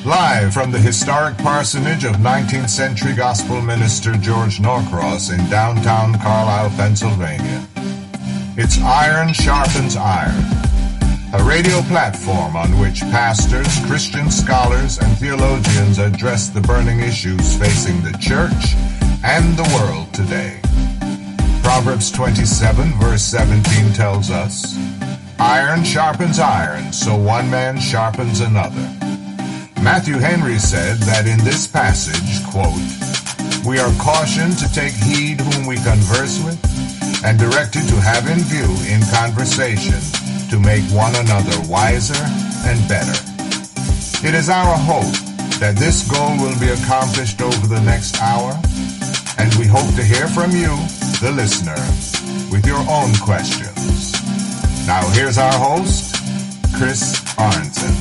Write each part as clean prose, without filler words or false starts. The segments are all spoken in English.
Live from the historic parsonage of 19th century gospel minister George Norcross in downtown Carlisle, Pennsylvania. It's Iron Sharpens Iron, a radio platform on which pastors, Christian scholars, and theologians address the burning issues facing the church and the world today. Proverbs 27 verse 17 tells us, "Iron sharpens iron, so one man sharpens another." Matthew Henry said that in this passage, quote, "We are cautioned to take heed whom we converse with, and directed to have in view in conversation to make one another wiser and better." It is our hope that this goal will be accomplished over the next hour, and we hope to hear from you, the listener, with your own questions. Now here's our host, Chris Arnzen.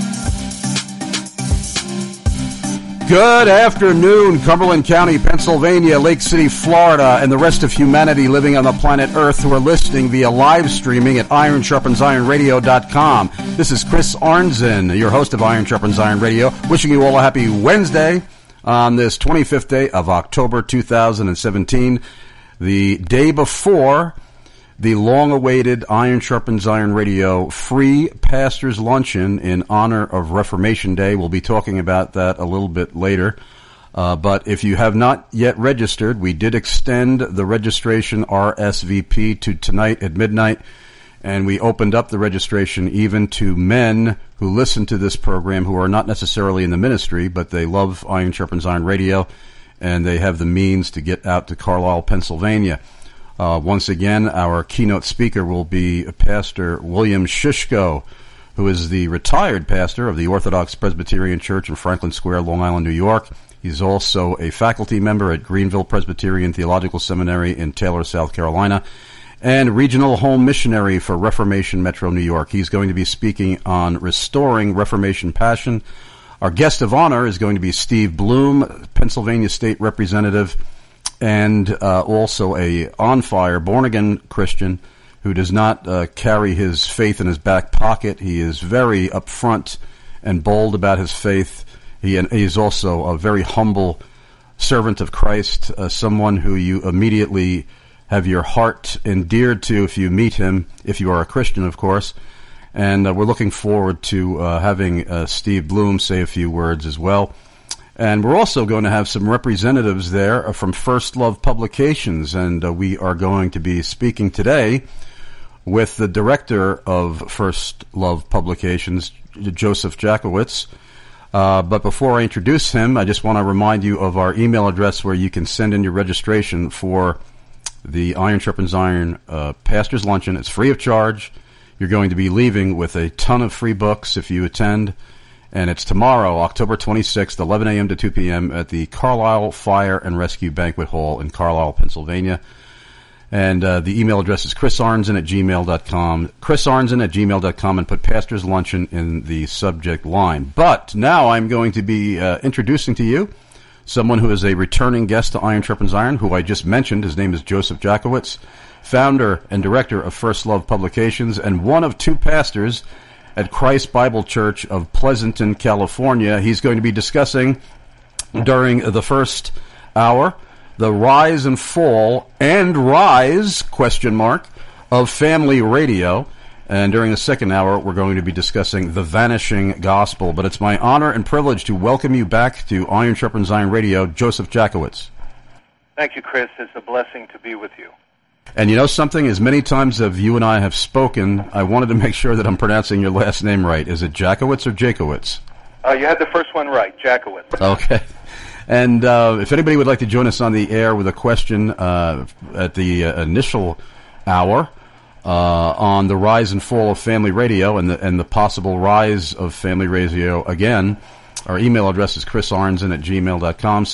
Good afternoon, Cumberland County, Pennsylvania, Lake City, Florida, and the rest of humanity living on the planet Earth who are listening via live streaming at IronSharpensIronRadio.com. This is Chris Arnzen, your host of Iron Sharpens Iron Radio, wishing you all a happy Wednesday on this 25th day of October 2017, the day before the long-awaited Iron Sharpens Iron Radio free Pastors Luncheon in honor of Reformation Day. We'll be talking about that a little bit later. But if you have not yet registered, we did extend the registration RSVP to tonight at midnight, and we opened up the registration even to men who listen to this program who are not necessarily in the ministry, but they love Iron Sharpens Iron Radio, and they have the means to get out to Carlisle, Pennsylvania. Once again, our keynote speaker will be Pastor William Shishko, who is the retired pastor of the Orthodox Presbyterian Church in Franklin Square, Long Island, New York. He's also a faculty member at Greenville Presbyterian Theological Seminary in Taylor, South Carolina, and regional home missionary for Reformation Metro New York. He's going to be speaking on restoring Reformation passion. Our guest of honor is going to be Steve Bloom, Pennsylvania State Representative, and also a on-fire, born-again Christian who does not carry his faith in his back pocket. He is very upfront and bold about his faith. He is also a very humble servant of Christ, someone who you immediately have your heart endeared to if you meet him, if you are a Christian, of course. And we're looking forward to having Steve Bloom say a few words as well. And we're also going to have some representatives there from First Love Publications, and we are going to be speaking today with the director of First Love Publications, Joseph Jakowitz. But before I introduce him, I just want to remind you of our email address where you can send in your registration for the Iron Sharpens Iron Pastors Luncheon. It's free of charge. You're going to be leaving with a ton of free books if you attend. And it's tomorrow, October 26th, 11 a.m. to 2 p.m. at the Carlisle Fire and Rescue Banquet Hall in Carlisle, Pennsylvania. And the email address is chrisarnzen@gmail.com, chrisarnzen@gmail.com, and put Pastor's Luncheon in the subject line. But now I'm going to be introducing to you someone who is a returning guest to Iron Sharpens Iron, who I just mentioned. His name is Joseph Jakowitz, founder and director of First Love Publications, and one of two pastors at Christ Bible Church of Pleasanton, California. He's going to be discussing during the first hour the rise and fall and rise, ? Of family radio. And during the second hour, we're going to be discussing the vanishing gospel. But it's my honor and privilege to welcome you back to Iron Sharpens Iron Radio, Joseph Jakowitz. Thank you, Chris. It's a blessing to be with you. And you know something? As many times as you and I have spoken, I wanted to make sure that I'm pronouncing your last name right. Is it Jakowitz or Jakowitz? You had the first one right, Jakowitz. Okay. And if anybody would like to join us on the air with a question at the initial hour on the rise and fall of family radio and the possible rise of family radio again, our email address is chrisarnzen@gmail.com,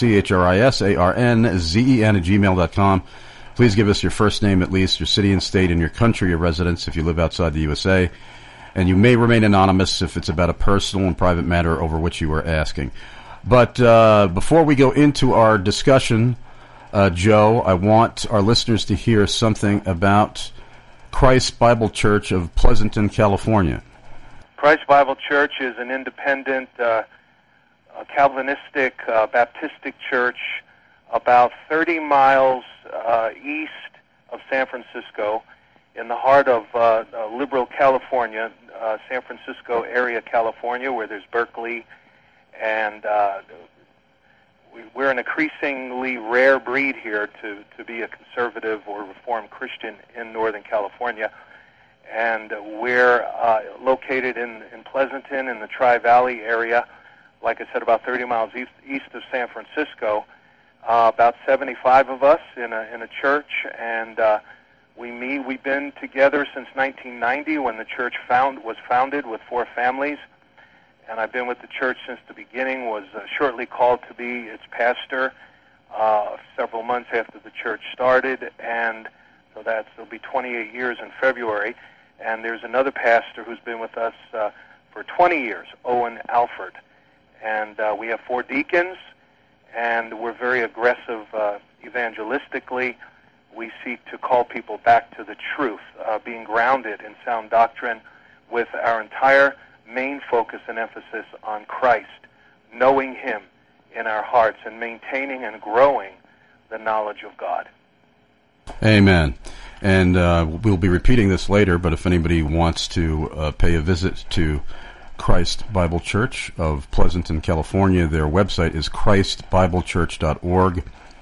CHRISARNZEN@gmail.com. Please give us your first name at least, your city and state, and your country of residence if you live outside the USA. And you may remain anonymous if it's about a personal and private matter over which you are asking. But before we go into our discussion, Joe, I want our listeners to hear something about Christ Bible Church of Pleasanton, California. Christ Bible Church is an independent Calvinistic Baptistic church about 30 miles east of San Francisco, in the heart of liberal California, San Francisco area, California, where there's Berkeley, and we're an increasingly rare breed here to be a conservative or Reformed Christian in Northern California. And we're located in Pleasanton in the Tri-Valley area, like I said, about 30 miles east of San Francisco. About 75 of us in a church, and we meet. We've been together since 1990 when the church was founded with 4 families. And I've been with the church since the beginning, was shortly called to be its pastor several months after the church started, and so it'll be 28 years in February. And there's another pastor who's been with us for 20 years, Owen Alford. And we have 4 deacons, and we're very aggressive evangelistically. We seek to call people back to the truth, being grounded in sound doctrine with our entire main focus and emphasis on Christ, knowing Him in our hearts and maintaining and growing the knowledge of God. Amen. And we'll be repeating this later, but if anybody wants to pay a visit to Christ Bible Church of Pleasanton, California, their website is christbiblechurch.org,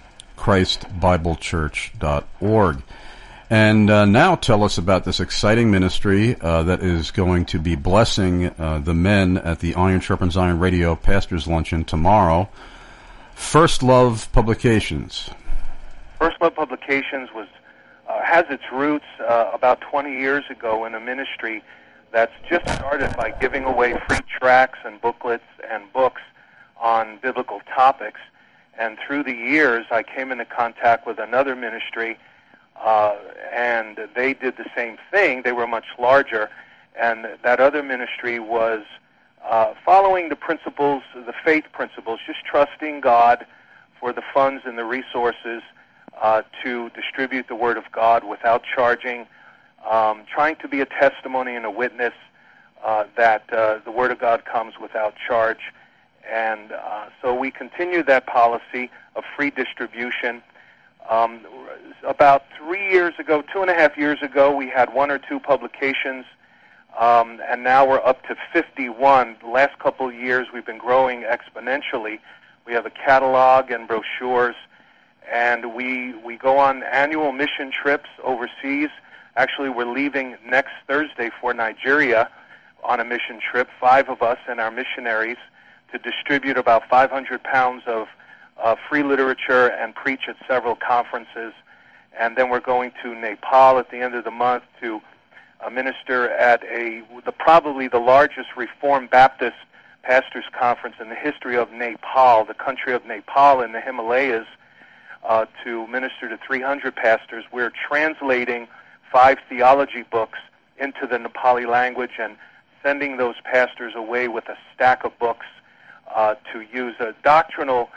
christbiblechurch.org. And now tell us about this exciting ministry that is going to be blessing the men at the Iron Sharpens Iron Radio Pastors Luncheon tomorrow. First Love Publications. First Love Publications has its roots about 20 years ago in a ministry that's just started by giving away free tracts and booklets and books on biblical topics. And through the years, I came into contact with another ministry, and they did the same thing. They were much larger, and that other ministry was following the principles, the faith principles, just trusting God for the funds and the resources to distribute the Word of God without charging, trying to be a testimony and a witness that the Word of God comes without charge. And so we continued that policy of free distribution. About 3 years ago, 2.5 years ago, we had 1 or 2 publications, and now we're up to 51. The last couple of years, we've been growing exponentially. We have a catalog and brochures, and we go on annual mission trips overseas. Actually, we're leaving next Thursday for Nigeria on a mission trip, 5 of us and our missionaries, to distribute about 500 pounds of free literature and preach at several conferences. And then we're going to Nepal at the end of the month to minister at probably the largest Reformed Baptist pastors conference in the history of Nepal, the country of Nepal in the Himalayas, to minister to 300 pastors. We're translating 5 theology books into the Nepali language and sending those pastors away with a stack of books to use. A doctrinal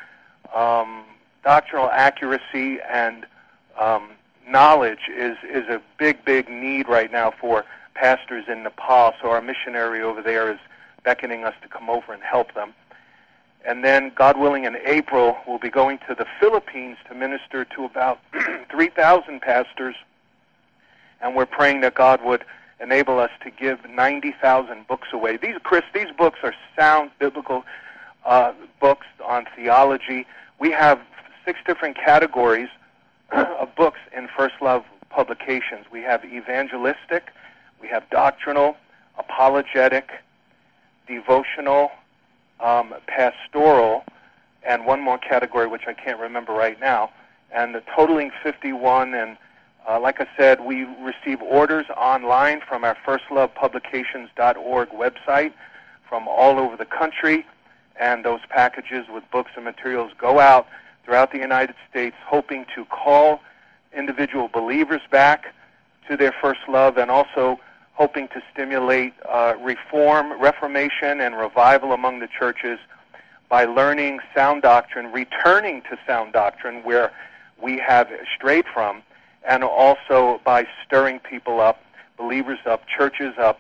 accuracy and knowledge is a big need right now for pastors in Nepal. So our missionary over there is beckoning us to come over and help them. And then, God willing, in April, we'll be going to the Philippines to minister to about 3,000 pastors. And we're praying that God would enable us to give 90,000 books away. These books are sound biblical books on theology. We have 6 different categories of books in First Love Publications. We have evangelistic, we have doctrinal, apologetic, devotional, pastoral, and one more category which I can't remember right now, and the totaling 51. And like I said, we receive orders online from our firstlovepublications.org website from all over the country, and those packages with books and materials go out throughout the United States, hoping to call individual believers back to their first love, and also hoping to stimulate reformation and revival among the churches by learning sound doctrine, returning to sound doctrine where we have strayed from, and also by stirring people up, believers up, churches up,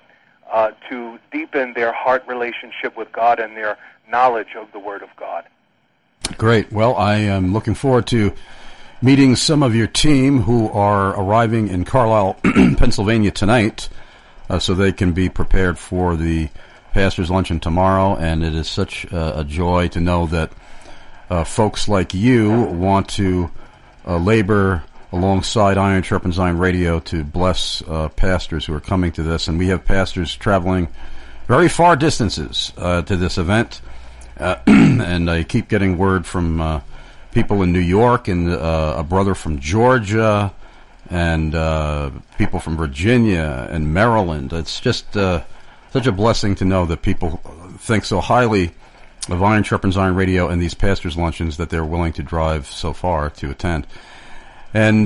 to deepen their heart relationship with God and their knowledge of the Word of God. Great. Well, I am looking forward to meeting some of your team who are arriving in Carlisle, Pennsylvania tonight, so they can be prepared for the Pastor's Luncheon tomorrow. And it is such a joy to know that folks like you want to labor alongside Iron Sharpens Iron Radio to bless pastors who are coming to this. And we have pastors traveling very far distances to this event. And I keep getting word from people in New York and a brother from Georgia and people from Virginia and Maryland. It's just such a blessing to know that people think so highly of Iron Sharpens Iron Radio and these pastors' luncheons that they're willing to drive so far to attend. And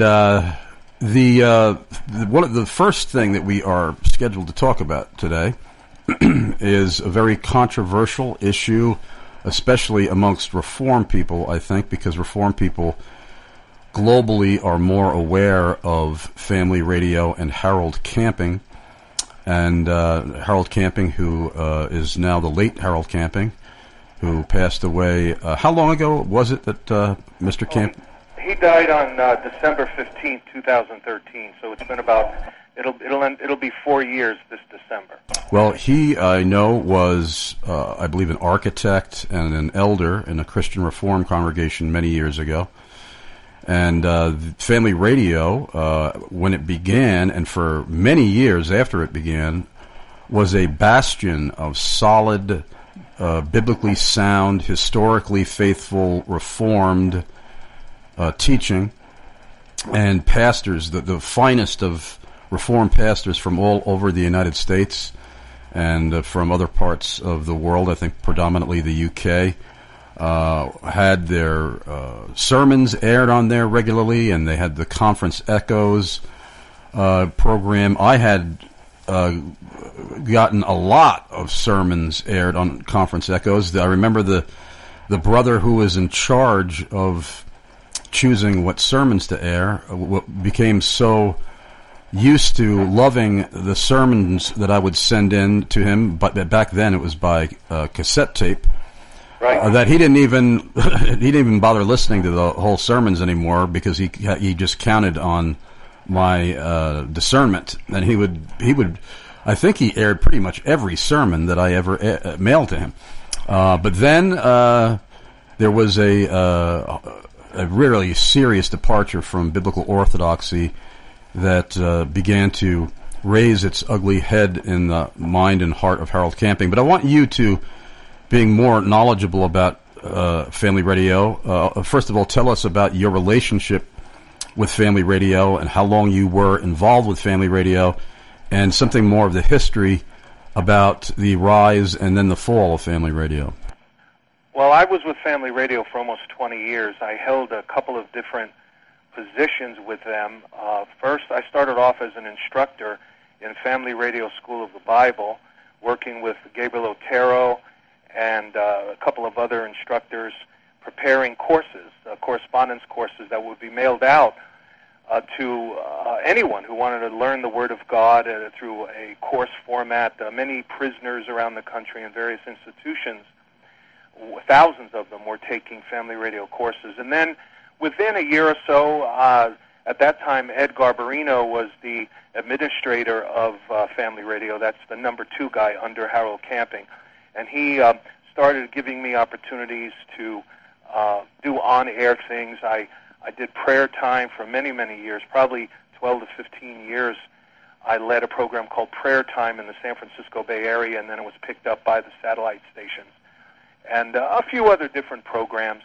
one of the first thing that we are scheduled to talk about today is a very controversial issue, especially amongst Reform people, I think, because Reform people globally are more aware of Family Radio and Harold Camping. And Harold Camping, who is now the late Harold Camping, who passed away. How long ago was it that Mr. Camp? He died on December 15th, 2013. So it's been about it'll be 4 years this December. Well, he, I know, was I believe an architect and an elder in a Christian Reform congregation many years ago. And Family Radio, when it began, and for many years after it began, was a bastion of solid, biblically sound, historically faithful, Reformed teaching, and pastors, the finest of Reformed pastors from all over the United States and from other parts of the world, I think predominantly the UK, had their sermons aired on there regularly, and they had the Conference Echoes program. I had gotten a lot of sermons aired on Conference Echoes. I remember the brother who was in charge of choosing what sermons to air became so used to loving the sermons that I would send in to him, but back then it was by cassette tape. Right. That he didn't even bother listening to the whole sermons anymore because he just counted on my discernment, and he would I think he aired pretty much every sermon that I ever mailed to him. But then there was a really serious departure from biblical orthodoxy that began to raise its ugly head in the mind and heart of Harold Camping. But I want you to, being more knowledgeable about Family Radio, first of all, tell us about your relationship with Family Radio and how long you were involved with Family Radio, and something more of the history about the rise and then the fall of Family Radio. Well, I was with Family Radio for almost 20 years. I held a couple of different positions with them. First, I started off as an instructor in Family Radio School of the Bible, working with Gabriel Otero and a couple of other instructors, preparing courses, correspondence courses that would be mailed out to anyone who wanted to learn the Word of God through a course format. Many prisoners around the country in various institutions, thousands of them, were taking Family Radio courses. And then within a year or so, at that time, Ed Garbarino was the administrator of Family Radio. That's the number 2 guy under Harold Camping. And he started giving me opportunities to do on-air things. I did prayer time for many, many years, probably 12 to 15 years. I led a program called Prayer Time in the San Francisco Bay Area, and then it was picked up by the satellite stations. And a few other different programs,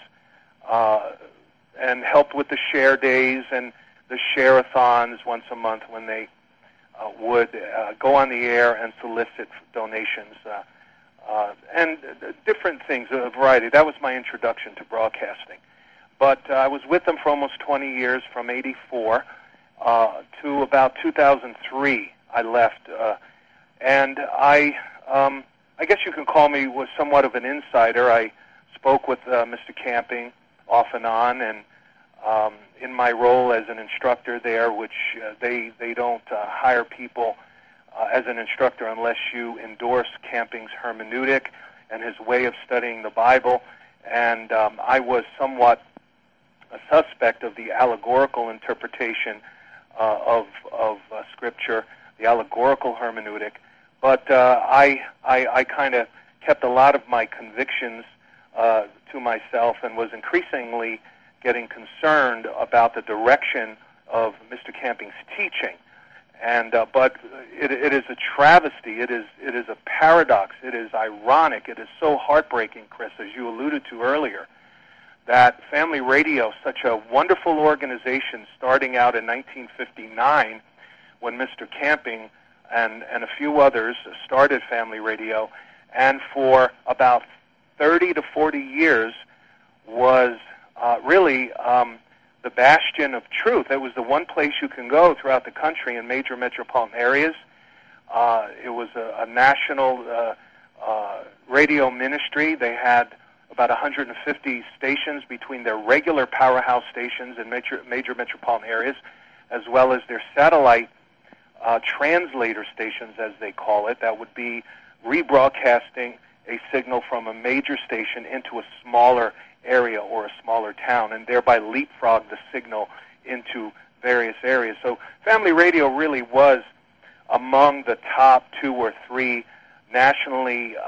and helped with the share days and the share-a-thons once a month when they would go on the air and solicit donations. And different things, a variety. That was my introduction to broadcasting. But I was with them for almost 20 years, from 84 to about 2003. I left, and I guess you can call me was somewhat of an insider. I spoke with Mr. Camping off and on, and in my role as an instructor there, which they don't hire people as an instructor unless you endorse Camping's hermeneutic and his way of studying the Bible. And I was somewhat a suspect of the allegorical interpretation of Scripture, the allegorical hermeneutic. But I kind of kept a lot of my convictions to myself and was increasingly getting concerned about the direction of Mr. Camping's teaching. And but it is a travesty. It is a paradox. It is ironic. It is so heartbreaking, Chris, as you alluded to earlier, that Family Radio, such a wonderful organization starting out in 1959 when Mr. Camping and a few others started Family Radio, and for about 30 to 40 years was really the bastion of truth. It was the one place you can go throughout the country in major metropolitan areas. It was a national radio ministry. They had about 150 stations between their regular powerhouse stations in major metropolitan areas, as well as their satellite translator stations, as they call it, that would be rebroadcasting a signal from a major station into a smaller area or a smaller town, and thereby leapfrog the signal into various areas. So Family Radio really was among the top 2 or 3 national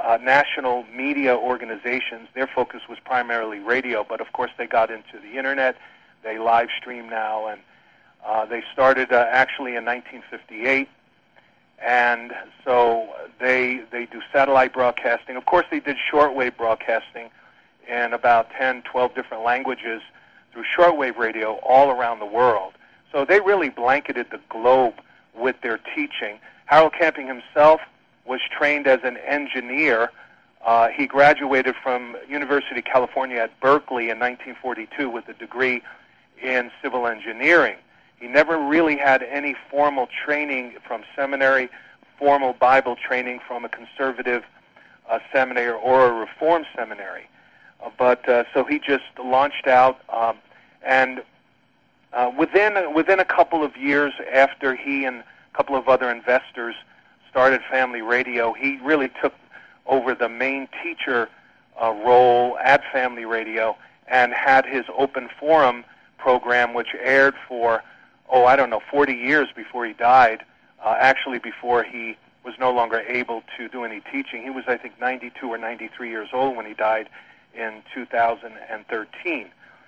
media organizations. Their focus was primarily radio, but of course they got into the internet. They live stream now, and they started actually in 1958, and so they do satellite broadcasting. Of course, they did shortwave broadcasting in about 10, 12 different languages through shortwave radio all around the world. So they really blanketed the globe with their teaching. Harold Camping himself was trained as an engineer. He graduated from University of California at Berkeley in 1942 with a degree in civil engineering. He never really had any formal training from seminary, formal Bible training from a conservative seminary or a reform seminary. So he just launched out, and within a couple of years after he and a couple of other investors started Family Radio, he really took over the main teacher role at Family Radio and had his open forum program, which aired for 40 years before he died, actually before he was no longer able to do any teaching. He was, I think, 92 or 93 years old when he died in 2013.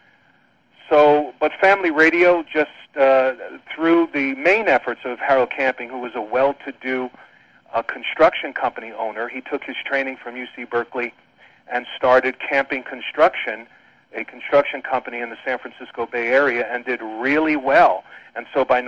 So, but Family Radio, just through the main efforts of Harold Camping, who was a well-to-do construction company owner, he took his training from UC Berkeley and started Camping Construction, a construction company in the San Francisco Bay Area, and did really well. And so by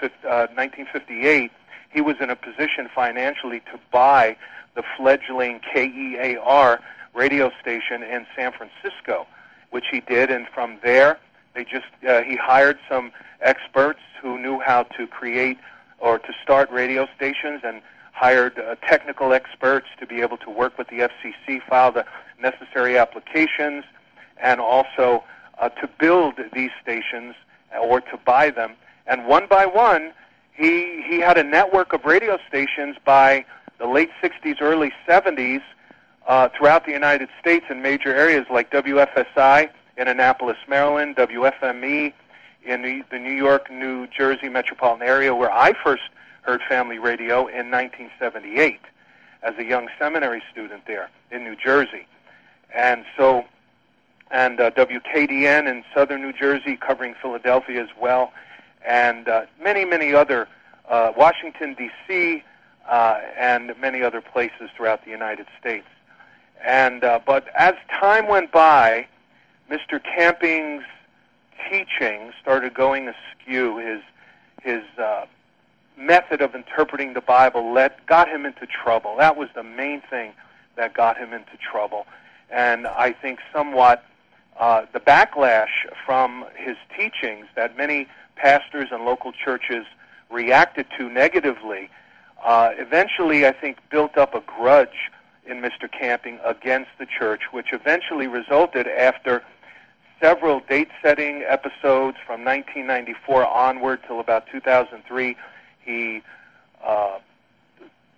1958, he was in a position financially to buy the fledgling KEAR radio station in San Francisco, which he did. And from there, he hired some experts who knew how to create or to start radio stations, and hired technical experts to be able to work with the FCC, file the necessary applications, and also to build these stations or to buy them. And one by one, he had a network of radio stations by the late 60s, early 70s throughout the United States in major areas like WFSI in Annapolis, Maryland, WFME in the New York, New Jersey metropolitan area, where I first heard Family Radio in 1978 as a young seminary student there in New Jersey. And so, and WKDN in southern New Jersey, covering Philadelphia as well, and many, many other, Washington, D.C., and many other places throughout the United States. And but as time went by, Mr. Camping's teaching started going askew. His method of interpreting the Bible got him into trouble. That was the main thing that got him into trouble. And I think somewhat the backlash from his teachings that many pastors and local churches reacted to negatively eventually, I think, built up a grudge in Mr. Camping against the church, which eventually resulted after several date-setting episodes from 1994 onward till about 2003. He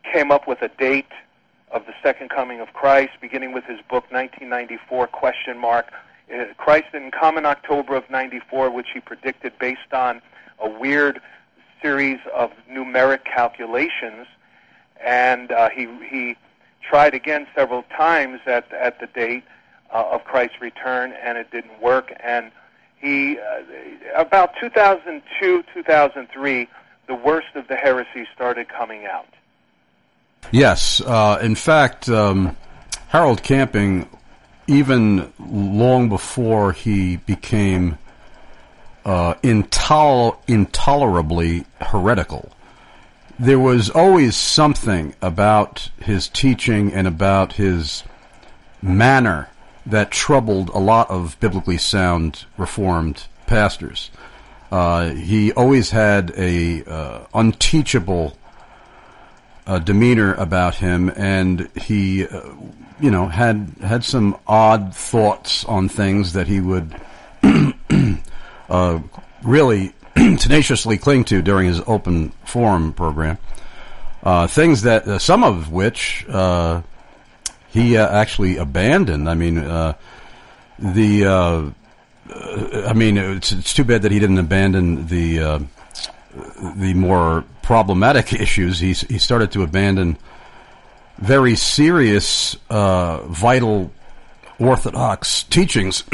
came up with a date of the second coming of Christ, beginning with his book 1994 ? Christ didn't come in October of 94, which he predicted based on a weird series of numeric calculations, and he tried again several times at the date of Christ's return, and it didn't work. And he, about 2002, 2003, the worst of the heresies started coming out. Yes. In fact, Harold Camping, even long before he became intolerably heretical, there was always something about his teaching and about his manner that troubled a lot of biblically sound Reformed pastors. He always had a unteachable demeanor about him, and he, had some odd thoughts on things that he would really tenaciously cling to during his open forum program. Things that some of which he actually abandoned. I mean, it's too bad that he didn't abandon the more problematic issues. He started to abandon very serious, vital Orthodox teachings.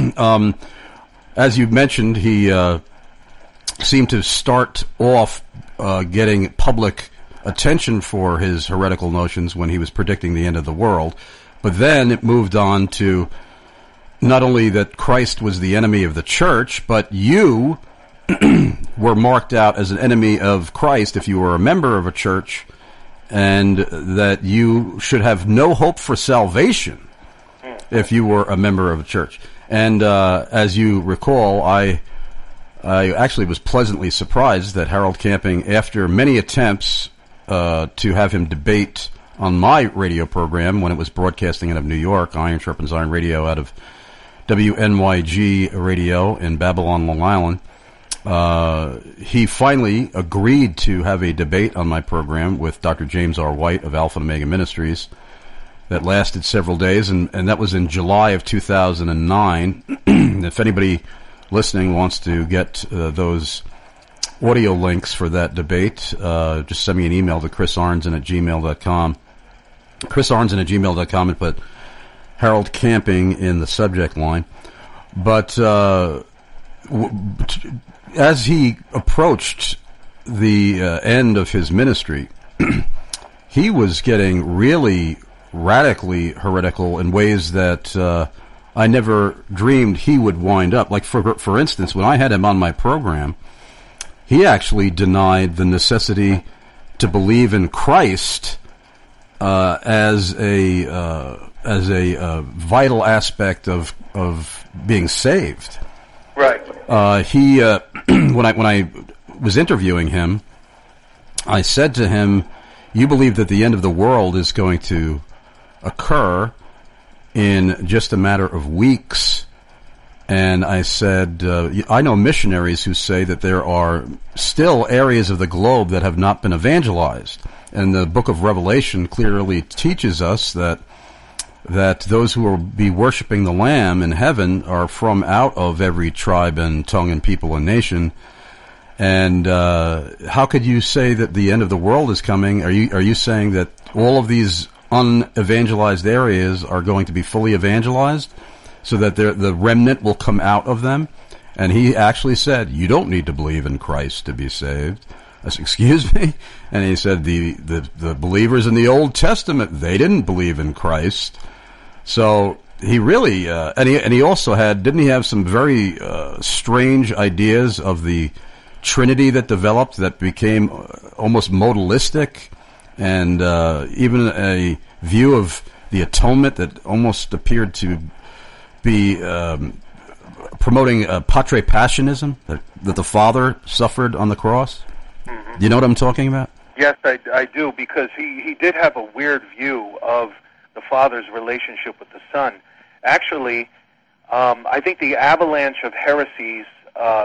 As you mentioned, he seemed to start off getting public attention for his heretical notions when he was predicting the end of the world, but then it moved on to not only that Christ was the enemy of the church, but you were marked out as an enemy of Christ if you were a member of a church, and that you should have no hope for salvation if you were a member of a church. And as you recall, I actually was pleasantly surprised that Harold Camping, after many attempts to have him debate on my radio program when it was broadcasting out of New York, Iron Sharpens Iron Radio out of WNYG Radio in Babylon, Long Island, he finally agreed to have a debate on my program with Dr. James R. White of Alpha and Omega Ministries that lasted several days, and that was in July of 2009. If anybody listening wants to get those audio links for that debate, just send me an email to chrisarnson@gmail.com. chrisarnson@gmail.com, and put Harold Camping in the subject line. But as he approached the end of his ministry, he was getting really radically heretical in ways that I never dreamed he would wind up. Like, for instance, when I had him on my program, he actually denied the necessity to believe in Christ as a vital aspect of being saved. Right. He when I was interviewing him, I said to him, "You believe that the end of the world is going to occur in just a matter of weeks." And I said, I know missionaries who say that there are still areas of the globe that have not been evangelized. And the book of Revelation clearly teaches us that those who will be worshiping the Lamb in heaven are from out of every tribe and tongue and people and nation. And how could you say that the end of the world is coming? Are you saying that all of these unevangelized areas are going to be fully evangelized so that the remnant will come out of them? And he actually said, "You don't need to believe in Christ to be saved." I said, "Excuse me?" And he said, the believers in the Old Testament, they didn't believe in Christ. So he really, and he also didn't he have some very strange ideas of the Trinity that developed that became almost modalistic, and even a view of the atonement that almost appeared to be promoting Patre Passionism, that the Father suffered on the cross? Mm-hmm. Do you know what I'm talking about? Yes, I do, because he did have a weird view of the Father's relationship with the Son. Actually, I think the avalanche of heresies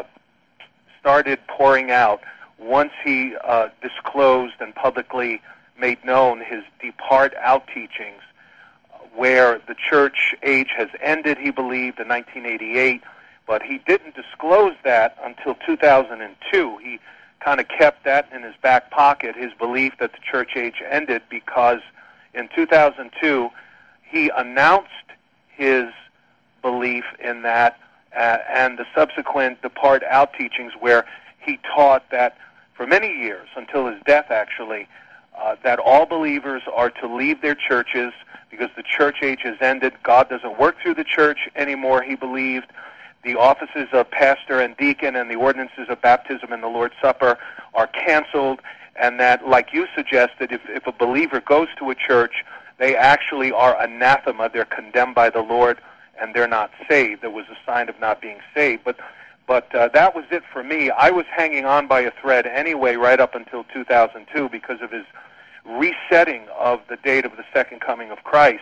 started pouring out once he disclosed and publicly made known his depart out teachings, where the church age has ended, he believed, in 1988, but he didn't disclose that until 2002. He kind of kept that in his back pocket, his belief that the church age ended, because in 2002 he announced his belief in that and the subsequent depart out teachings, where he taught that for many years, until his death actually, that all believers are to leave their churches because the church age has ended. God doesn't work through the church anymore, he believed. The offices of pastor and deacon and the ordinances of baptism and the Lord's Supper are canceled, and that, like you suggested, if a believer goes to a church, they actually are anathema. They're condemned by the Lord, and they're not saved. There was a sign of not being saved. But that was it for me. I was hanging on by a thread anyway right up until 2002 because of his resetting of the date of the second coming of Christ.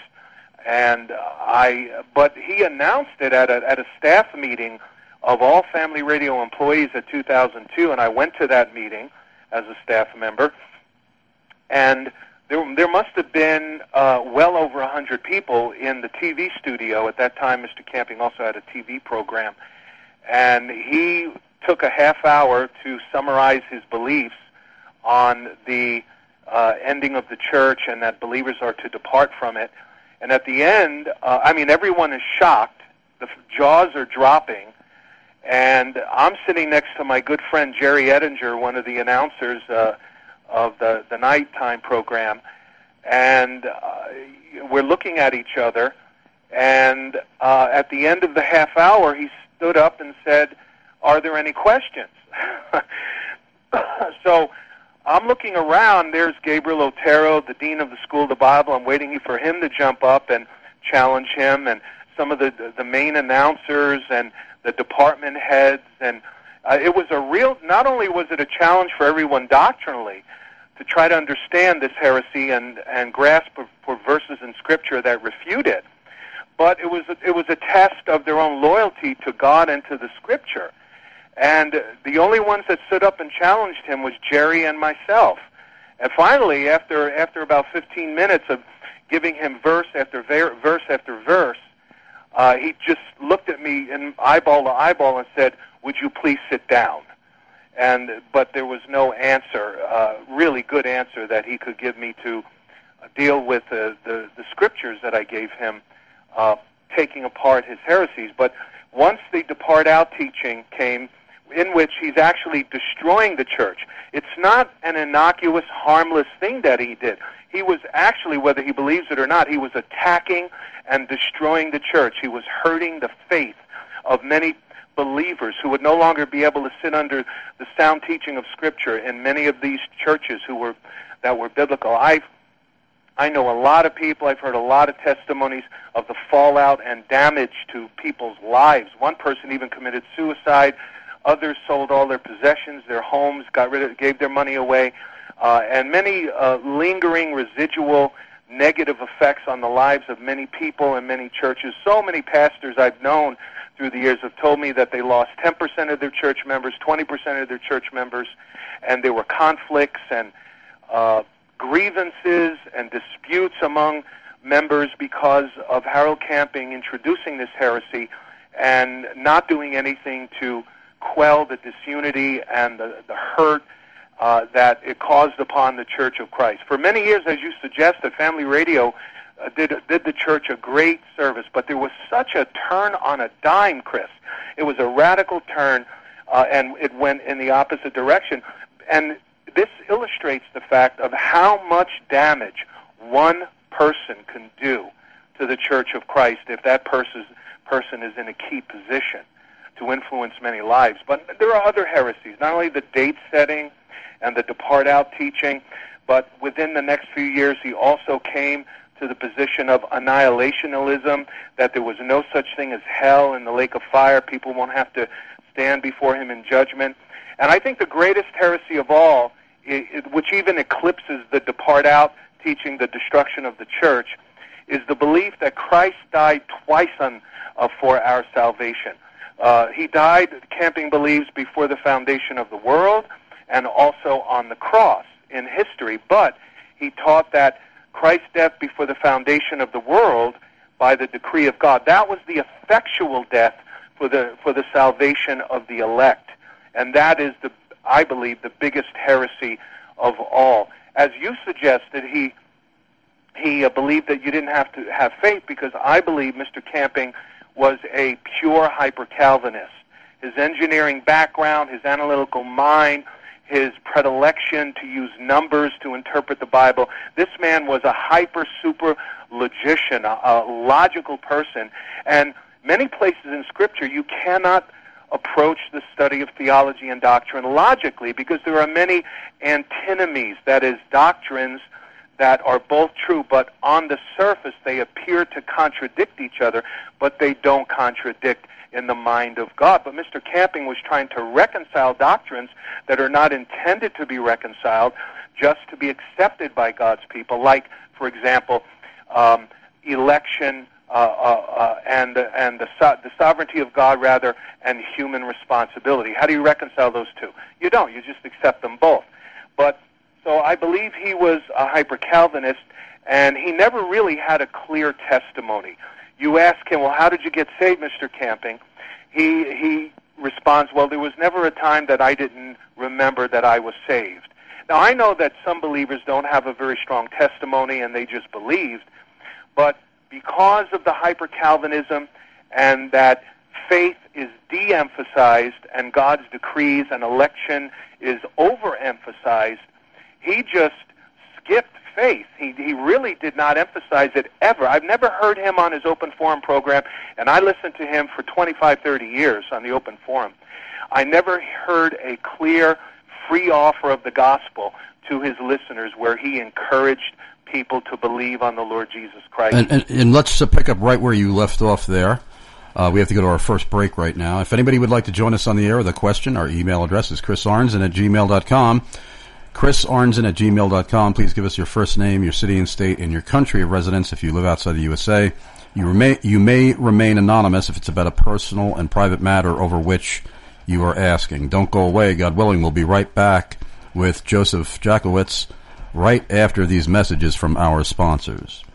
But he announced it at a staff meeting of all Family Radio employees at 2002, and I went to that meeting as a staff member, and there must have been well over 100 people in the TV studio. At that time, Mr. Camping also had a TV program, and he took a half hour to summarize his beliefs on the ending of the church and that believers are to depart from it. And at the end, everyone is shocked. The jaws are dropping. And I'm sitting next to my good friend Jerry Ettinger, one of the announcers of the nighttime program. And we're looking at each other. And at the end of the half hour, he stood up and said, "Are there any questions?" So I'm looking around. There's Gabriel Otero, the dean of the School of the Bible. I'm waiting for him to jump up and challenge him, and some of the main announcers and the department heads. And it was a real, not only was it a challenge for everyone doctrinally to try to understand this heresy and grasp for verses in Scripture that refute it, but it was a test of their own loyalty to God and to the Scripture. And the only ones that stood up and challenged him was Jerry and myself. And finally, after about 15 minutes of giving him verse after verse after verse, he just looked at me in eyeball to eyeball and said, "Would you please sit down?" But there was no answer, really good answer that he could give me to deal with the scriptures that I gave him, taking apart his heresies. But once the depart out teaching came, in which he's actually destroying the church. It's not an innocuous, harmless thing that he did. He was actually, whether he believes it or not, he was attacking and destroying the church. He was hurting the faith of many believers who would no longer be able to sit under the sound teaching of Scripture in many of these churches that were biblical. I know a lot of people, I've heard a lot of testimonies of the fallout and damage to people's lives. One person even committed suicide. Others sold all their possessions, their homes, gave their money away, and many lingering residual negative effects on the lives of many people and many churches. So many pastors I've known through the years have told me that they lost 10% of their church members, 20% of their church members, and there were conflicts and grievances and disputes among members because of Harold Camping introducing this heresy and not doing anything to quell the disunity and the hurt that it caused upon the Church of Christ. For many years, as you suggested, Family Radio did the church a great service, but there was such a turn on a dime, Chris. It was a radical turn, and it went in the opposite direction. And this illustrates the fact of how much damage one person can do to the Church of Christ if that person is in a key position to influence many lives. But there are other heresies, not only the date setting and the depart out teaching, but within the next few years he also came to the position of annihilationism, that there was no such thing as hell in the lake of fire. People won't have to stand before him in judgment. And I think the greatest heresy of all, which even eclipses the depart out teaching, the destruction of the church, is the belief that Christ died twice for our salvation. He died, Camping believes, before the foundation of the world and also on the cross in history, but He taught that Christ's death before the foundation of the world by the decree of God, that was the effectual death for the salvation of the elect. And that is, I believe, the biggest heresy of all. As you suggested, he believed that you didn't have to have faith, because I believe Mr. Camping was a pure hyper-Calvinist. His engineering background, his analytical mind, his predilection to use numbers to interpret the Bible. This man was a hyper-super logician, a logical person. And many places in Scripture you cannot approach the study of theology and doctrine logically, because there are many antinomies, that is, doctrines that are both true, but on the surface they appear to contradict each other, but they don't contradict in the mind of God. But Mr. Camping was trying to reconcile doctrines that are not intended to be reconciled, just to be accepted by God's people, like, for example, election and the sovereignty of God, rather, and human responsibility. How do you reconcile those two? You don't. You just accept them both. But so I believe he was a hyper-Calvinist, and he never really had a clear testimony. You ask him, well, how did you get saved, Mr. Camping? He responds, well, there was never a time that I didn't remember that I was saved. Now, I know that some believers don't have a very strong testimony and they just believed, but because of the hyper-Calvinism and that faith is de-emphasized and God's decrees and election is overemphasized, he just skipped faith. He really did not emphasize it ever. I've never heard him on his Open Forum program, and I listened to him for 25, 30 years on the Open Forum. I never heard a clear, free offer of the gospel to his listeners where he encouraged people to believe on the Lord Jesus Christ. And let's pick up right where you left off there. We have to go to our first break right now. If anybody would like to join us on the air with a question, our email address is chrisarnzen@gmail.com. chrisarnzen@gmail.com. Please give us your first name, your city and state, and your country of residence if you live outside the USA. You may remain anonymous if it's about a personal and private matter over which you are asking. Don't go away. God willing, we'll be right back with Joseph Jakowitz right after these messages from our sponsors.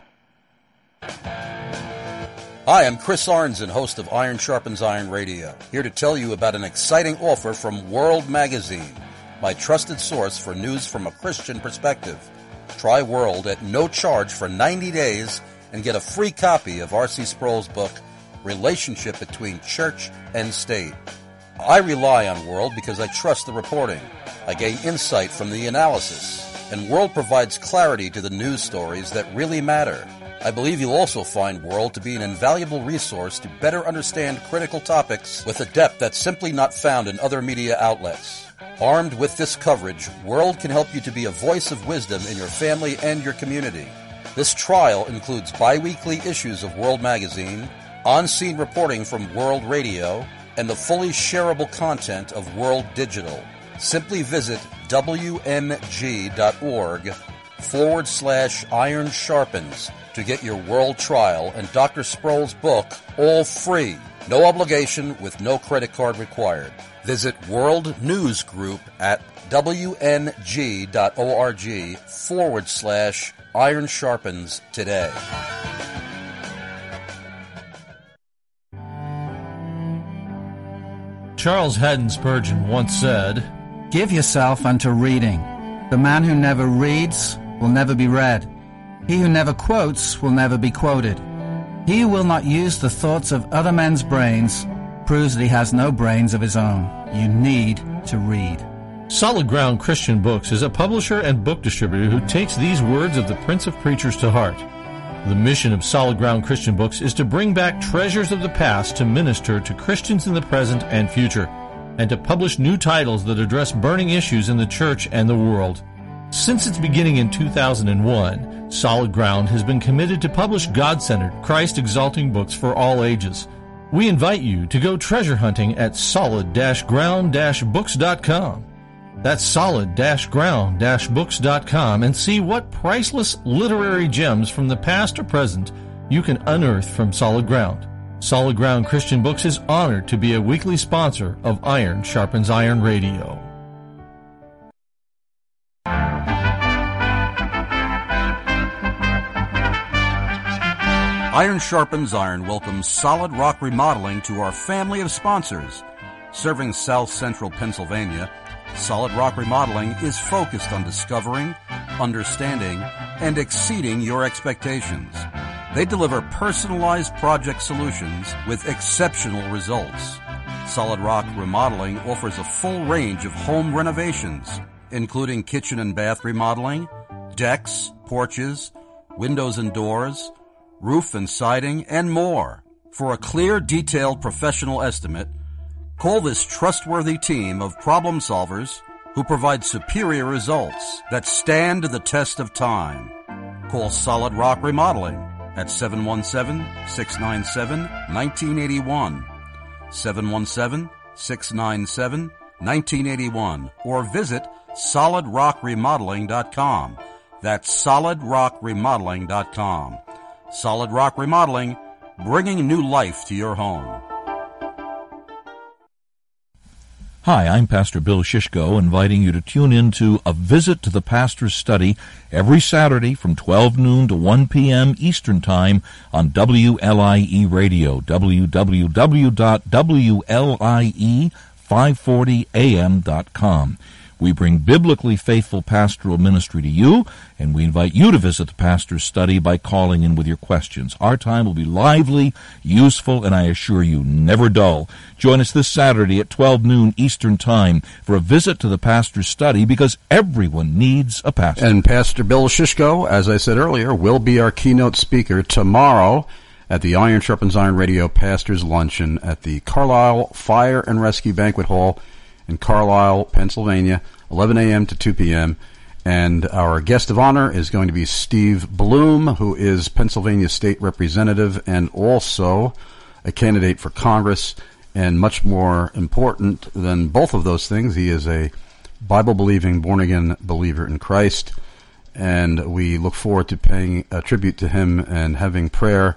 Hi, I'm Chris Arnzen, host of Iron Sharpens Iron Radio, here to tell you about an exciting offer from World Magazine, my trusted source for news from a Christian perspective. Try World at no charge for 90 days and get a free copy of R.C. Sproul's book, Relationship Between Church and State. I rely on World because I trust the reporting. I gain insight from the analysis, and World provides clarity to the news stories that really matter. I believe you'll also find World to be an invaluable resource to better understand critical topics with a depth that's simply not found in other media outlets. Armed with this coverage, World can help you to be a voice of wisdom in your family and your community. This trial includes bi-weekly issues of World Magazine, on-scene reporting from World Radio, and the fully shareable content of World Digital. Simply visit wmg.org/Iron Sharpens to get your World trial and Dr. Sproul's book all free. No obligation with no credit card required. Visit World News Group at wmg.org/Iron Sharpens today. Charles Haddon Spurgeon once said, "Give yourself unto reading. The man who never reads will never be read. He who never quotes will never be quoted. He who will not use the thoughts of other men's brains proves that he has no brains of his own. You need to read." Solid Ground Christian Books is a publisher and book distributor who takes these words of the Prince of Preachers to heart. The mission of Solid Ground Christian Books is to bring back treasures of the past to minister to Christians in the present and future, and to publish new titles that address burning issues in the church and the world. Since its beginning in 2001, Solid Ground has been committed to publish God-centered, Christ-exalting books for all ages. We invite you to go treasure hunting at solid-ground-books.com. That's solid-ground-books.com, and see what priceless literary gems from the past or present you can unearth from Solid Ground. Solid Ground Christian Books is honored to be a weekly sponsor of Iron Sharpens Iron Radio. Iron Sharpens Iron welcomes Solid Rock Remodeling to our family of sponsors. Serving South Central Pennsylvania, Solid Rock Remodeling is focused on discovering, understanding, and exceeding your expectations. They deliver personalized project solutions with exceptional results. Solid Rock Remodeling offers a full range of home renovations, including kitchen and bath remodeling, decks, porches, windows and doors, roof and siding, and more. For a clear, detailed professional estimate, call this trustworthy team of problem solvers who provide superior results that stand the test of time. Call Solid Rock Remodeling at 717-697-1981, 717-697-1981, or visit solidrockremodeling.com. That's solidrockremodeling.com. Solid Rock Remodeling, bringing new life to your home. Hi, I'm Pastor Bill Shishko, inviting you to tune in to A Visit to the Pastor's Study every Saturday from 12 noon to 1 p.m. Eastern Time on WLIE Radio, www.WLIE540am.com. We bring biblically faithful pastoral ministry to you, and we invite you to visit the pastor's study by calling in with your questions. Our time will be lively, useful, and I assure you, never dull. Join us this Saturday at 12 noon Eastern Time for a visit to the pastor's study, because everyone needs a pastor. And Pastor Bill Shishko, as I said earlier, will be our keynote speaker tomorrow at the Iron Sharpens Iron Radio Pastors Luncheon at the Carlisle Fire and Rescue Banquet Hall in Carlisle, Pennsylvania, 11 a.m. to 2 p.m. And our guest of honor is going to be Steve Bloom, who is Pennsylvania State Representative and also a candidate for Congress. And much more important than both of those things, he is a Bible-believing, born-again believer in Christ. And we look forward to paying a tribute to him and having prayer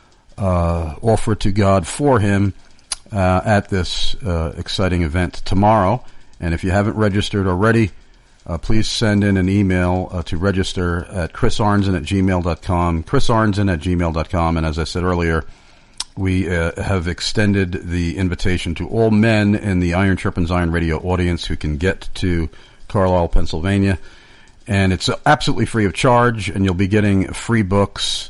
offered to God for him at this exciting event tomorrow. And if you haven't registered already, please send in an email to register at chrisarnzen@gmail.com, chrisarnzen@gmail.com. And as I said earlier, we have extended the invitation to all men in the Iron Sharpens Iron Radio audience who can get to Carlisle, Pennsylvania. And it's absolutely free of charge, and you'll be getting free books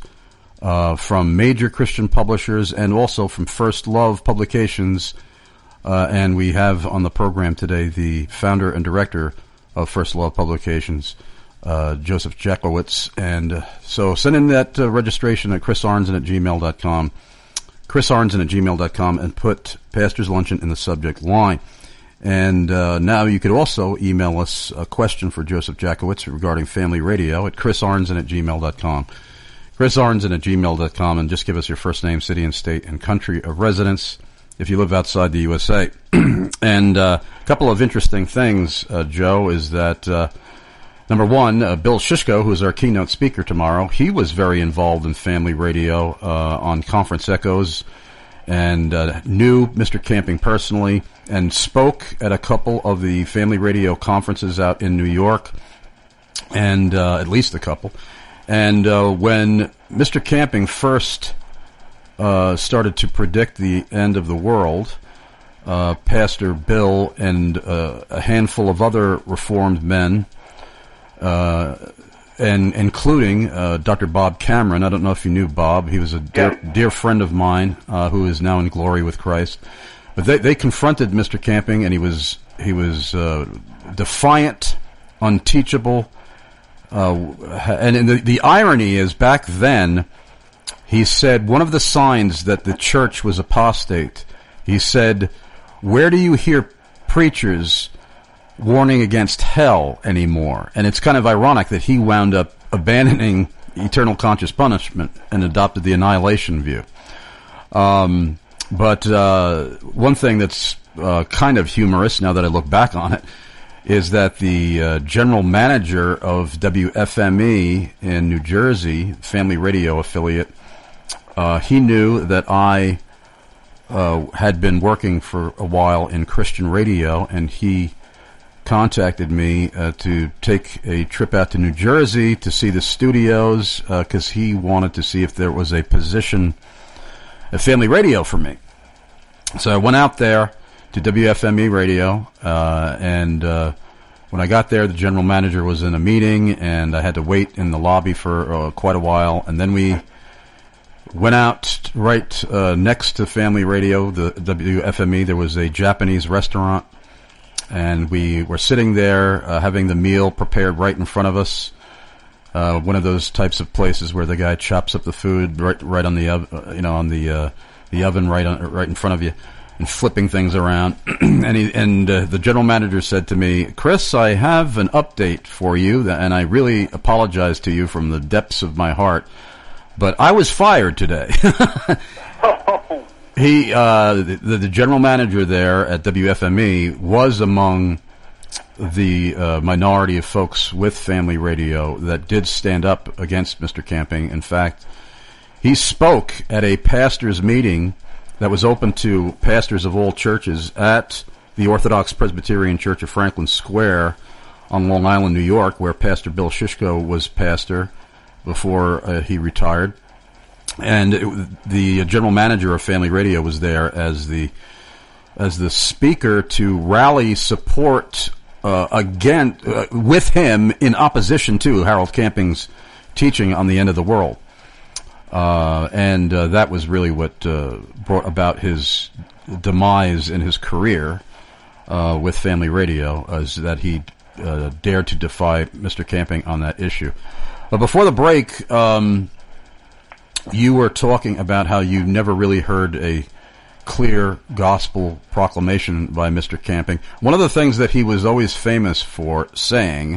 from major Christian publishers and also from First Love Publications. And we have on the program today the founder and director of First Love Publications, Joseph Jakowitz. And so send in that registration at chrisarnzen@gmail.com, chrisarnzen@gmail.com, and put Pastor's Luncheon in the subject line. And now you could also email us a question for Joseph Jakowitz regarding family radio at chrisarnzen@gmail.com. chrisarnzen@gmail.com, and just give us your first name, city and state, and country of residence if you live outside the USA. And a couple of interesting things, Joe, is that, number one, Bill Shishko, who's our keynote speaker tomorrow, he was very involved in family radio on Conference Echoes, and knew Mr. Camping personally, and spoke at a couple of the family radio conferences out in New York, and at least a couple. And when Mr. Camping first started to predict the end of the world, Pastor Bill and a handful of other Reformed men, and including Dr. Bob Cameron. I don't know if you knew Bob. He was a dear friend of mine who is now in glory with Christ. But they confronted Mr. Camping, and he was defiant, unteachable. And the irony is, back then, he said one of the signs that the church was apostate, he said, where do you hear preachers warning against hell anymore? And it's kind of ironic that he wound up abandoning eternal conscious punishment and adopted the annihilation view. But one thing that's kind of humorous, now that I look back on it, is that the general manager of WFME in New Jersey, family radio affiliate, he knew that I had been working for a while in Christian radio, and he contacted me to take a trip out to New Jersey to see the studios because he wanted to see if there was a position at Family Radio for me. So I went out there to WFME Radio, and when I got there, the general manager was in a meeting, and I had to wait in the lobby for quite a while, and then we went out right next to Family Radio, the WFME. There was a Japanese restaurant, and we were sitting there having the meal prepared right in front of us. One of those types of places where the guy chops up the food right on the the oven right in front of you, and flipping things around. and the general manager said to me, "Chris, I have an update for you, and I really apologize to you from the depths of my heart, but I was fired today." He, the general manager there at WFME, was among the minority of folks with Family Radio that did stand up against Mr. Camping. In fact, he spoke at a pastors' meeting that was open to pastors of all churches at the Orthodox Presbyterian Church of Franklin Square on Long Island, New York, where Pastor Bill Shishko was pastor before he retired. And the general manager of Family Radio was there as the speaker to rally support with him in opposition to Harold Camping's teaching on the end of the world. And that was really what brought about his demise in his career with Family Radio, is that he dared to defy Mr. Camping on that issue. But before the break, you were talking about how you never really heard a clear gospel proclamation by Mr. Camping. One of the things that he was always famous for saying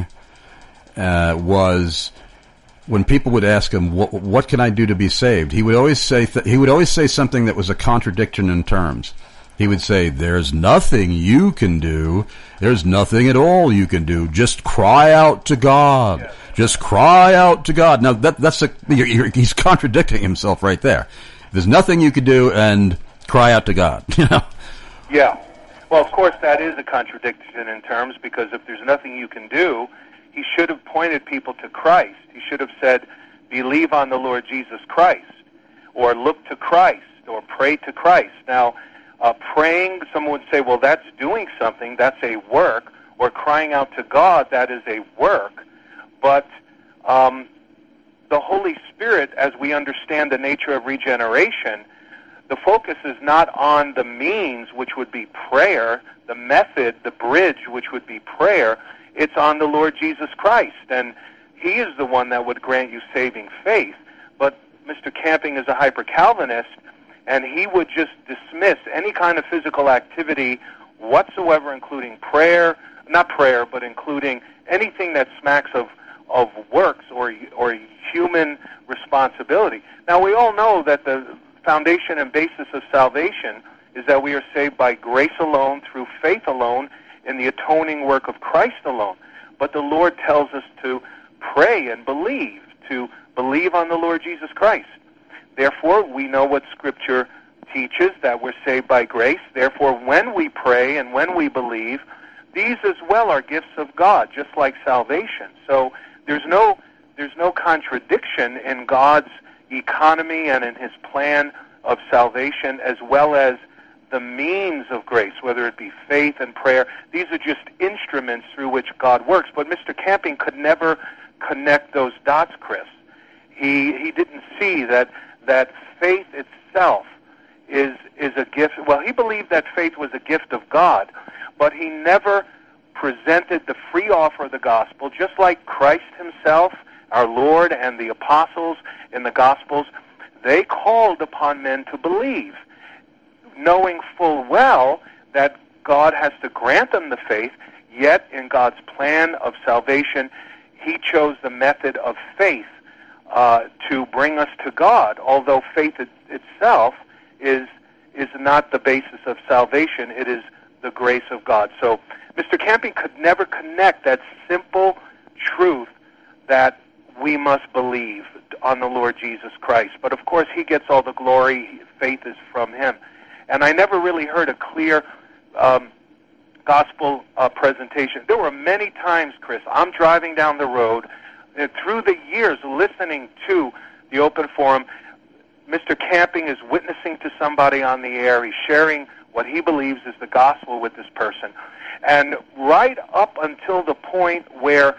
was, when people would ask him, "What can I do to be saved?" he would always say something that was a contradiction in terms. He would say, "There's nothing you can do. There's nothing at all you can do. Just cry out to God. Yeah. Just cry out to God." Now he's contradicting himself right there. There's nothing you can do, and cry out to God. Yeah. Well, of course, that is a contradiction in terms, because if there's nothing you can do, he should have pointed people to Christ. He should have said, "Believe on the Lord Jesus Christ," or "Look to Christ," or "Pray to Christ." Now, praying, someone would say, well, that's doing something, that's a work, or crying out to God, that is a work. But the Holy Spirit, as we understand the nature of regeneration, the focus is not on the means, which would be prayer, the method, the bridge, which would be prayer. It's on the Lord Jesus Christ, and He is the one that would grant you saving faith. But Mr. Camping is a hyper-Calvinist, and he would just dismiss any kind of physical activity whatsoever, including prayer, not prayer, but including anything that smacks of works or human responsibility. Now, we all know that the foundation and basis of salvation is that we are saved by grace alone, through faith alone, in the atoning work of Christ alone. But the Lord tells us to pray and believe, to believe on the Lord Jesus Christ. Therefore, we know what Scripture teaches, that we're saved by grace. Therefore, when we pray and when we believe, these as well are gifts of God, just like salvation. So there's no contradiction in God's economy and in His plan of salvation, as well as the means of grace, whether it be faith and prayer. These are just instruments through which God works. But Mr. Camping could never connect those dots, Chris. He didn't see that faith itself is a gift. Well, he believed that faith was a gift of God, but he never presented the free offer of the gospel, just like Christ Himself, our Lord, and the apostles in the Gospels. They called upon men to believe, knowing full well that God has to grant them the faith, yet in God's plan of salvation, He chose the method of faith to bring us to God, although faith itself is not the basis of salvation. It is the grace of God. So Mr. Camping could never connect that simple truth that we must believe on the Lord Jesus Christ. But of course, He gets all the glory. Faith is from Him. And I never really heard a clear gospel presentation. There were many times, Chris, I'm driving down the road, and through the years listening to the open forum, Mr. Camping is witnessing to somebody on the air. He's sharing what he believes is the gospel with this person. And right up until the point where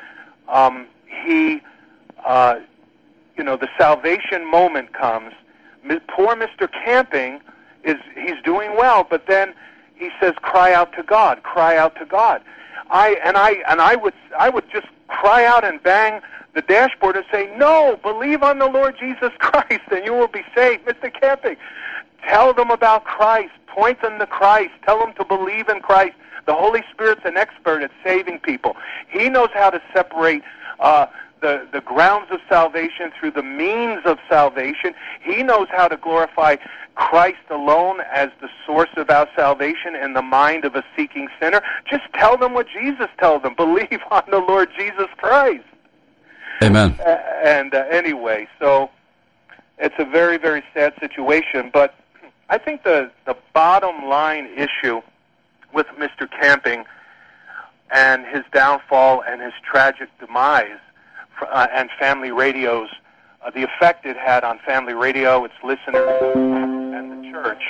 the salvation moment comes, poor Mr. Camping he's doing well, but then he says, "Cry out to God, cry out to God." I would just cry out and bang the dashboard and say, "No, believe on the Lord Jesus Christ and you will be saved." Mr. Camping, tell them about Christ, point them to Christ, tell them to believe in Christ. The Holy Spirit's an expert at saving people. He knows how to separate the grounds of salvation through the means of salvation. He knows how to glorify Christ alone as the source of our salvation in the mind of a seeking sinner. Just tell them what Jesus tells them. Believe on the Lord Jesus Christ. Amen. Anyway, so it's a very, very sad situation. But I think the bottom line issue with Mr. Camping and his downfall and his tragic demise and Family Radio's, the effect it had on Family Radio, its listeners, and the church,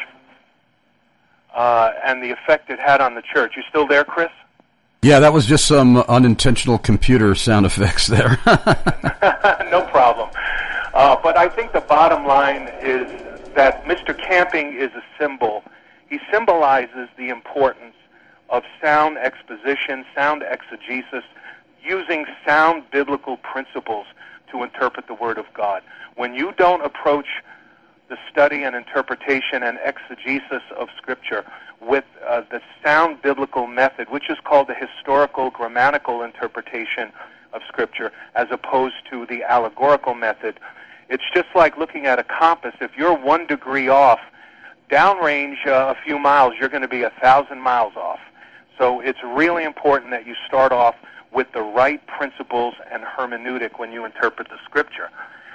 and the effect it had on the church. You still there, Chris? Yeah, that was just some unintentional computer sound effects there. No problem. But I think the bottom line is that Mr. Camping is a symbol. He symbolizes the importance of sound exposition, sound exegesis, using sound biblical principles to interpret the Word of God. When you don't approach the study and interpretation and exegesis of Scripture with the sound biblical method, which is called the historical grammatical interpretation of Scripture, as opposed to the allegorical method, it's just like looking at a compass. If you're 1 degree off, downrange a few miles, you're going to be 1,000 miles off. So it's really important that you start off with the right principles and hermeneutic when you interpret the Scripture.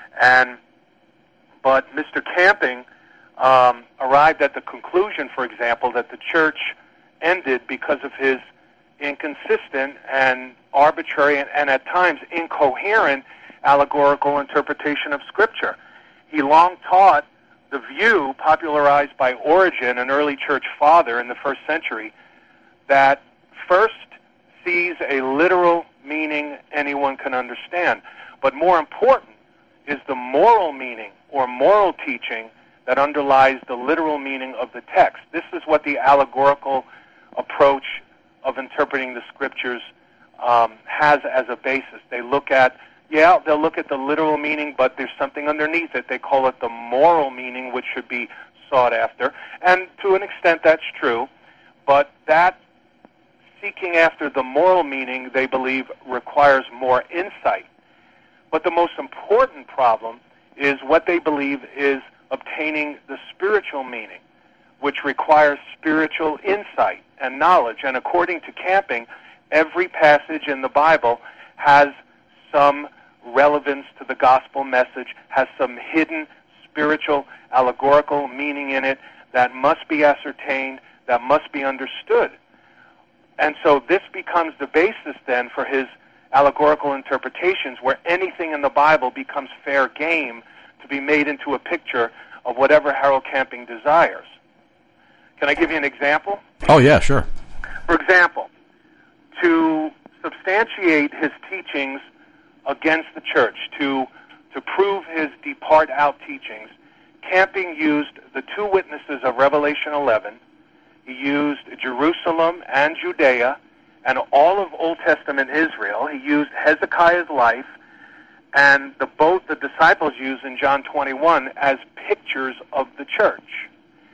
But Mr. Camping arrived at the conclusion, for example, that the church ended because of his inconsistent and arbitrary and at times incoherent allegorical interpretation of Scripture. He long taught the view popularized by Origen, an early church father in the 1st century, that first sees a literal meaning anyone can understand. But more important is the moral meaning or moral teaching that underlies the literal meaning of the text. This is what the allegorical approach of interpreting the Scriptures has as a basis. They'll look at the literal meaning, but there's something underneath it. They call it the moral meaning, which should be sought after. And to an extent, that's true. But that seeking after the moral meaning, they believe, requires more insight. But the most important problem is what they believe is obtaining the spiritual meaning, which requires spiritual insight and knowledge. And according to Camping, every passage in the Bible has some relevance to the gospel message, has some hidden spiritual allegorical meaning in it that must be ascertained, that must be understood. And so this becomes the basis then for his allegorical interpretations, where anything in the Bible becomes fair game to be made into a picture of whatever Harold Camping desires. Can I give you an example? Oh, yeah, sure. For example, to substantiate his teachings against the church, to prove his depart out teachings, Camping used the 2 witnesses of Revelation 11. He used Jerusalem and Judea and all of Old Testament Israel. He used Hezekiah's life and both the disciples used in John 21 as pictures of the church.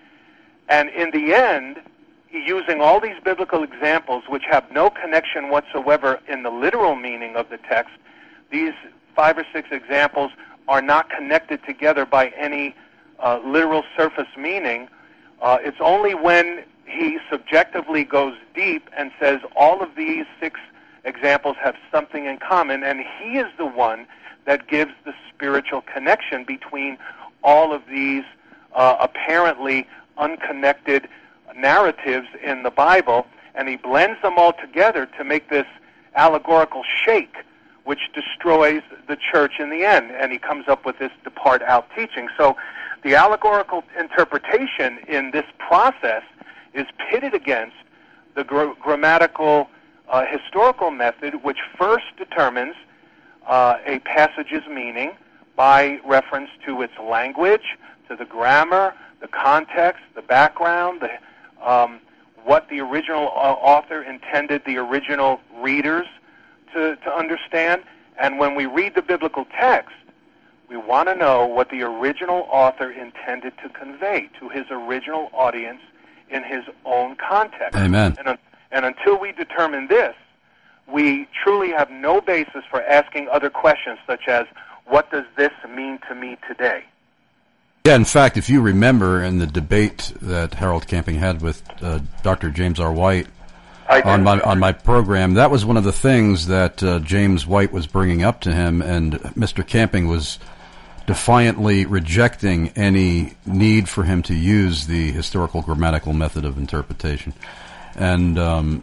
And in the end, using all these biblical examples which have no connection whatsoever in the literal meaning of the text, these 5 or 6 examples are not connected together by any literal surface meaning. It's only when he subjectively goes deep and says all of these 6 examples have something in common, and he is the one that gives the spiritual connection between all of these apparently unconnected narratives in the Bible. and he blends them all together to make this allegorical shake, which destroys the church in the end, and he comes up with this depart out teaching. So the allegorical interpretation in this process is pitted against the grammatical historical method, which first determines a passage's meaning by reference to its language, to the grammar, the context, the background, what the original author intended the original readers to understand. And when we read the biblical text, we want to know what the original author intended to convey to his original audience in his own context. Amen. And until we determine this, we truly have no basis for asking other questions such as, what does this mean to me today? Yeah, in fact, if you remember in the debate that Harold Camping had with Dr. James R. White on my program, that was one of the things that James White was bringing up to him, and Mr. Camping was defiantly rejecting any need for him to use the historical grammatical method of interpretation. And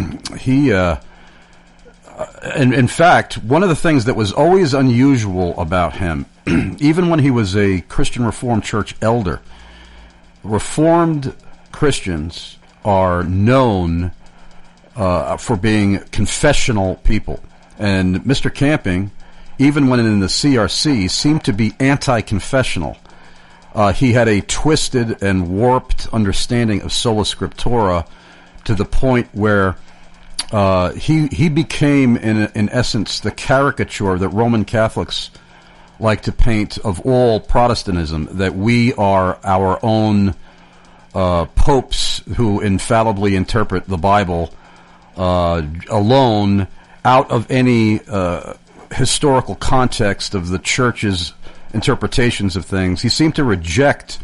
in fact, one of the things that was always unusual about him, even when he was a Christian Reformed Church elder, Reformed Christians are known for being confessional people. And Mr. Camping, even when in the CRC, seemed to be anti-confessional. He had a twisted and warped understanding of sola scriptura to the point where he became, in essence, the caricature that Roman Catholics like to paint of all Protestantism, that we are our own popes who infallibly interpret the Bible alone, out of any historical context of the Church's interpretations of things. He seemed to reject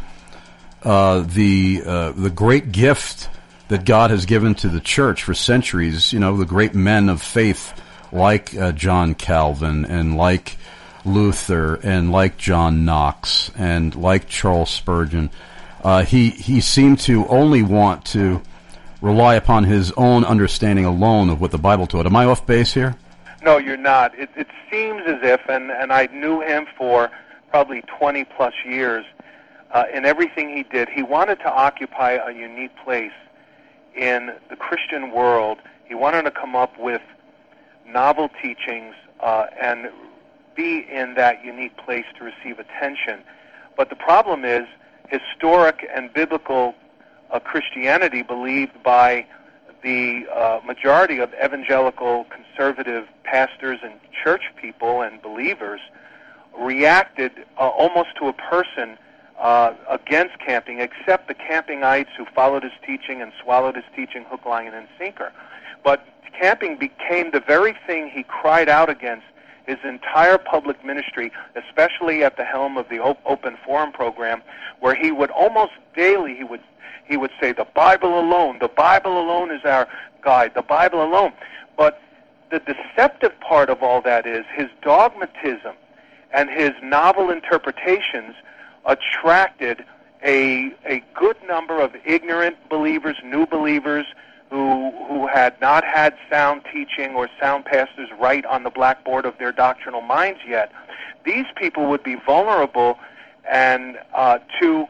the great gift that God has given to the Church for centuries, the great men of faith like John Calvin and like Luther and like John Knox and like Charles Spurgeon. He seemed to only want to rely upon his own understanding alone of what the Bible taught. Am I off base here? No, you're not. It seems as if, and I knew him for probably 20-plus years, in everything he did, he wanted to occupy a unique place in the Christian world. He wanted to come up with novel teachings and be in that unique place to receive attention. But the problem is, historic and biblical Christianity, believed by the majority of evangelical conservative pastors and church people and believers, reacted almost to a person against Camping, except the Campingites who followed his teaching and swallowed his teaching hook, line, and sinker. But Camping became the very thing he cried out against his entire public ministry, especially at the helm of the Open Forum program, where he would almost daily, he would say, the Bible alone is our guide, the Bible alone. But the deceptive part of all that is his dogmatism and his novel interpretations attracted a good number of ignorant believers, new believers, who had not had sound teaching or sound pastors write on the blackboard of their doctrinal minds yet. These people would be vulnerable and to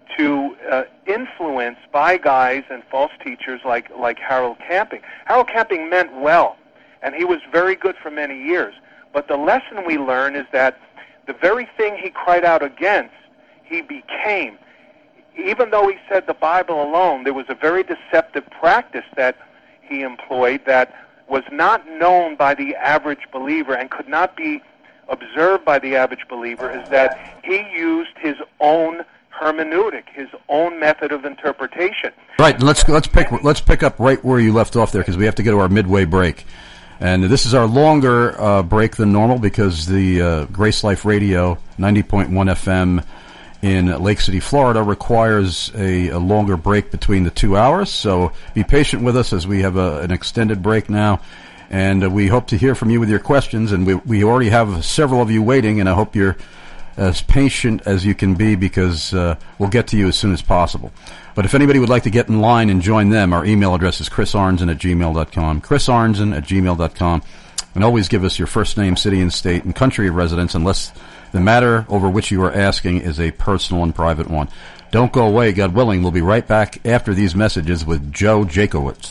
influence by guys and false teachers like Harold Camping. Harold Camping meant well, and he was very good for many years. But the lesson we learn is that the very thing he cried out against, he became. Even though he said the Bible alone, there was a very deceptive practice that he employed that was not known by the average believer and could not be observed by the average believer, is that he used his own hermeneutic, his own method of interpretation. Right. Let's pick up right where you left off there, because we have to go to our midway break. And this is our longer break than normal because the Grace Life Radio 90.1 FM in Lake City, Florida, requires a longer break between the 2 hours. So be patient with us as we have an extended break now. And we hope to hear from you with your questions. And we already have several of you waiting, and I hope you're as patient as you can be, because we'll get to you as soon as possible. But if anybody would like to get in line and join them, our email address is chrisarnzen@gmail.com, chrisarnzen@gmail.com. And always give us your first name, city and state, and country of residence, unless the matter over which you are asking is a personal and private one. Don't go away. God willing, we'll be right back after these messages with Joe Jakowitz.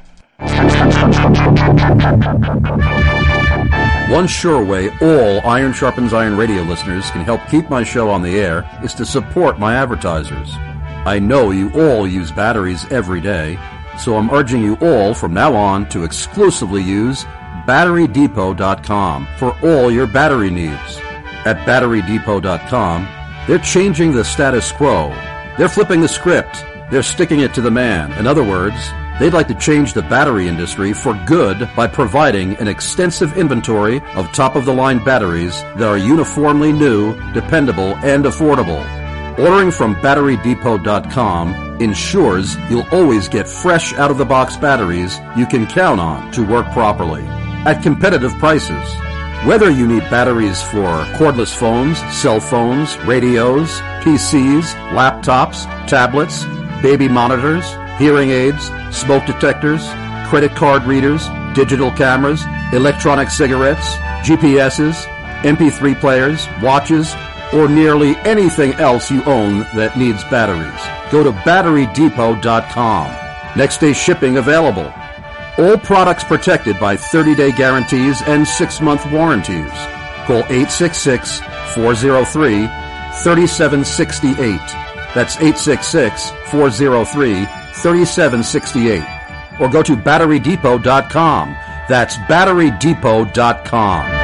One sure way all Iron Sharpens Iron radio listeners can help keep my show on the air is to support my advertisers. I know you all use batteries every day, so I'm urging you all from now on to exclusively use BatteryDepot.com for all your battery needs. At BatteryDepot.com, they're changing the status quo. They're flipping the script. They're sticking it to the man. In other words, they'd like to change the battery industry for good by providing an extensive inventory of top-of-the-line batteries that are uniformly new, dependable, and affordable. Ordering from BatteryDepot.com ensures you'll always get fresh out-of-the-box batteries you can count on to work properly at competitive prices. Whether you need batteries for cordless phones, cell phones, radios, PCs, laptops, tablets, baby monitors, hearing aids, smoke detectors, credit card readers, digital cameras, electronic cigarettes, GPSs, MP3 players, watches, or nearly anything else you own that needs batteries, go to BatteryDepot.com. Next day shipping available. All products protected by 30-day guarantees and 6-month warranties. Call 866-403-3768. That's 866-403-3768. Or go to BatteryDepot.com. That's BatteryDepot.com.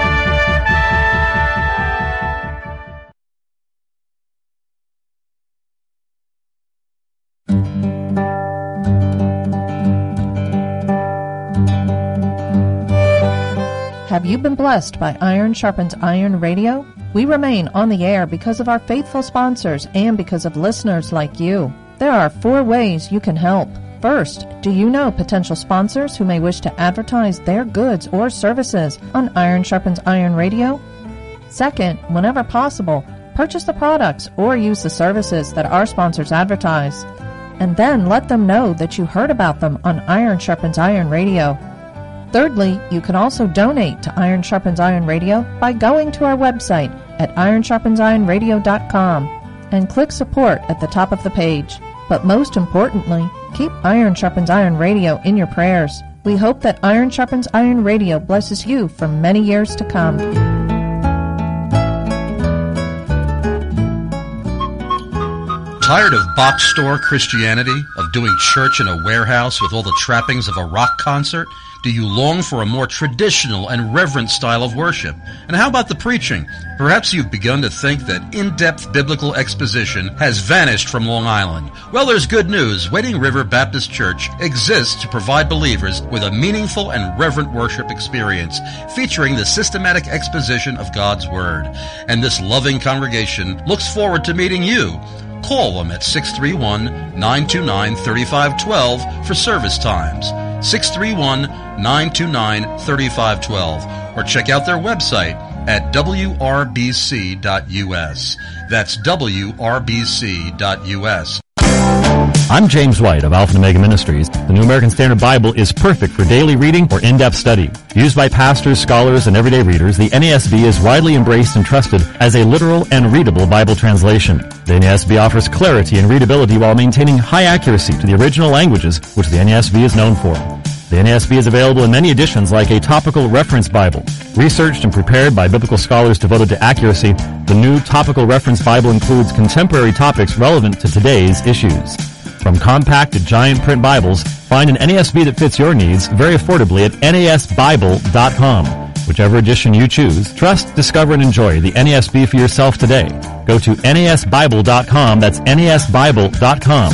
Have you been blessed by Iron Sharpens Iron Radio? We remain on the air because of our faithful sponsors and because of listeners like you. There are 4 ways you can help. First, do you know potential sponsors who may wish to advertise their goods or services on Iron Sharpens Iron Radio? Second, whenever possible, purchase the products or use the services that our sponsors advertise. And then let them know that you heard about them on Iron Sharpens Iron Radio. Thirdly, you can also donate to Iron Sharpens Iron Radio by going to our website at ironsharpensironradio.com and click support at the top of the page. But most importantly, keep Iron Sharpens Iron Radio in your prayers. We hope that Iron Sharpens Iron Radio blesses you for many years to come. Tired of box store Christianity, of doing church in a warehouse with all the trappings of a rock concert? Do you long for a more traditional and reverent style of worship? And how about the preaching? Perhaps you've begun to think that in-depth biblical exposition has vanished from Long Island. Well, there's good news. Wading River Baptist Church exists to provide believers with a meaningful and reverent worship experience featuring the systematic exposition of God's Word. And this loving congregation looks forward to meeting you. Call them at 631-929-3512 for service times. 631-929-3512, or check out their website at wrbc.us. That's wrbc.us. I'm James White of Alpha and Omega Ministries. The New American Standard Bible is perfect for daily reading or in-depth study. Used by pastors, scholars, and everyday readers, the NASB is widely embraced and trusted as a literal and readable Bible translation. The NASB offers clarity and readability while maintaining high accuracy to the original languages, which the NASB is known for. The NASB is available in many editions like a topical reference Bible. Researched and prepared by biblical scholars devoted to accuracy, the new topical reference Bible includes contemporary topics relevant to today's issues. From compact to giant print Bibles, find an NASB that fits your needs very affordably at NASBible.com. Whichever edition you choose, trust, discover, and enjoy the NASB for yourself today. Go to NASBible.com. That's NASBible.com.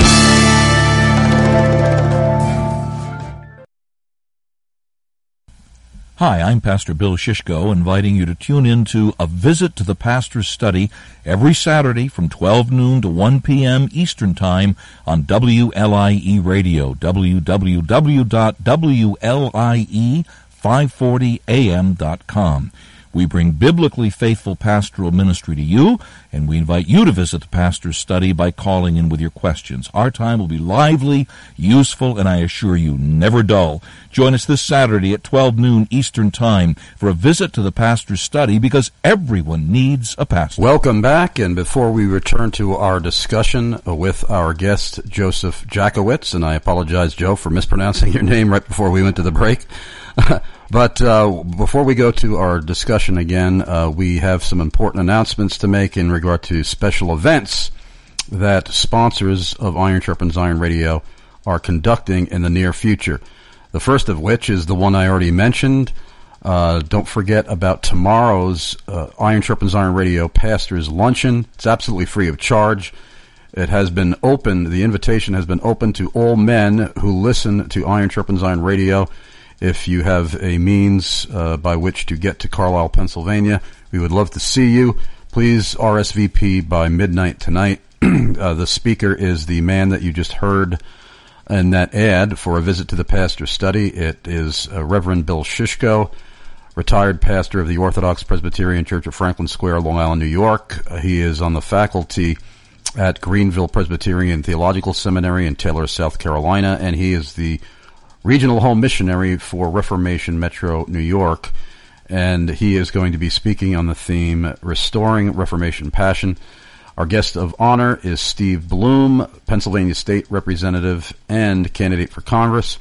Hi, I'm Pastor Bill Shishko, inviting you to tune in to A Visit to the Pastor's Study every Saturday from 12 noon to 1 p.m. Eastern Time on WLIE Radio, www.WLIE540am.com. We bring biblically faithful pastoral ministry to you, and we invite you to visit the pastor's study by calling in with your questions. Our time will be lively, useful, and I assure you, never dull. Join us this Saturday at 12 noon Eastern Time for a visit to the pastor's study, because everyone needs a pastor. Welcome back, and before we return to our discussion with our guest, Joseph Jakowitz, and I apologize, Joe, for mispronouncing your name right before we went to the break. But before we go to our discussion again, we have some important announcements to make in regard to special events that sponsors of Iron Sharpens Iron Radio are conducting in the near future. The first of which is the one I already mentioned. Don't forget about tomorrow's Iron Sharpens Iron Radio Pastors Luncheon. It's absolutely free of charge. It has been open, the invitation has been open to all men who listen to Iron Sharpens Iron Radio. If you have a means by which to get to Carlisle, Pennsylvania, we would love to see you. Please RSVP by midnight tonight. The speaker is the man that you just heard in that ad for a visit to the pastor's study. It is Reverend Bill Shishko, retired pastor of the Orthodox Presbyterian Church of Franklin Square, Long Island, New York. He is on the faculty at Greenville Presbyterian Theological Seminary in Taylor, South Carolina, and he is the regional home missionary for Reformation Metro New York, and he is going to be speaking on the theme Restoring Reformation Passion. Our guest of honor is Steve Bloom, Pennsylvania State Representative and candidate for Congress.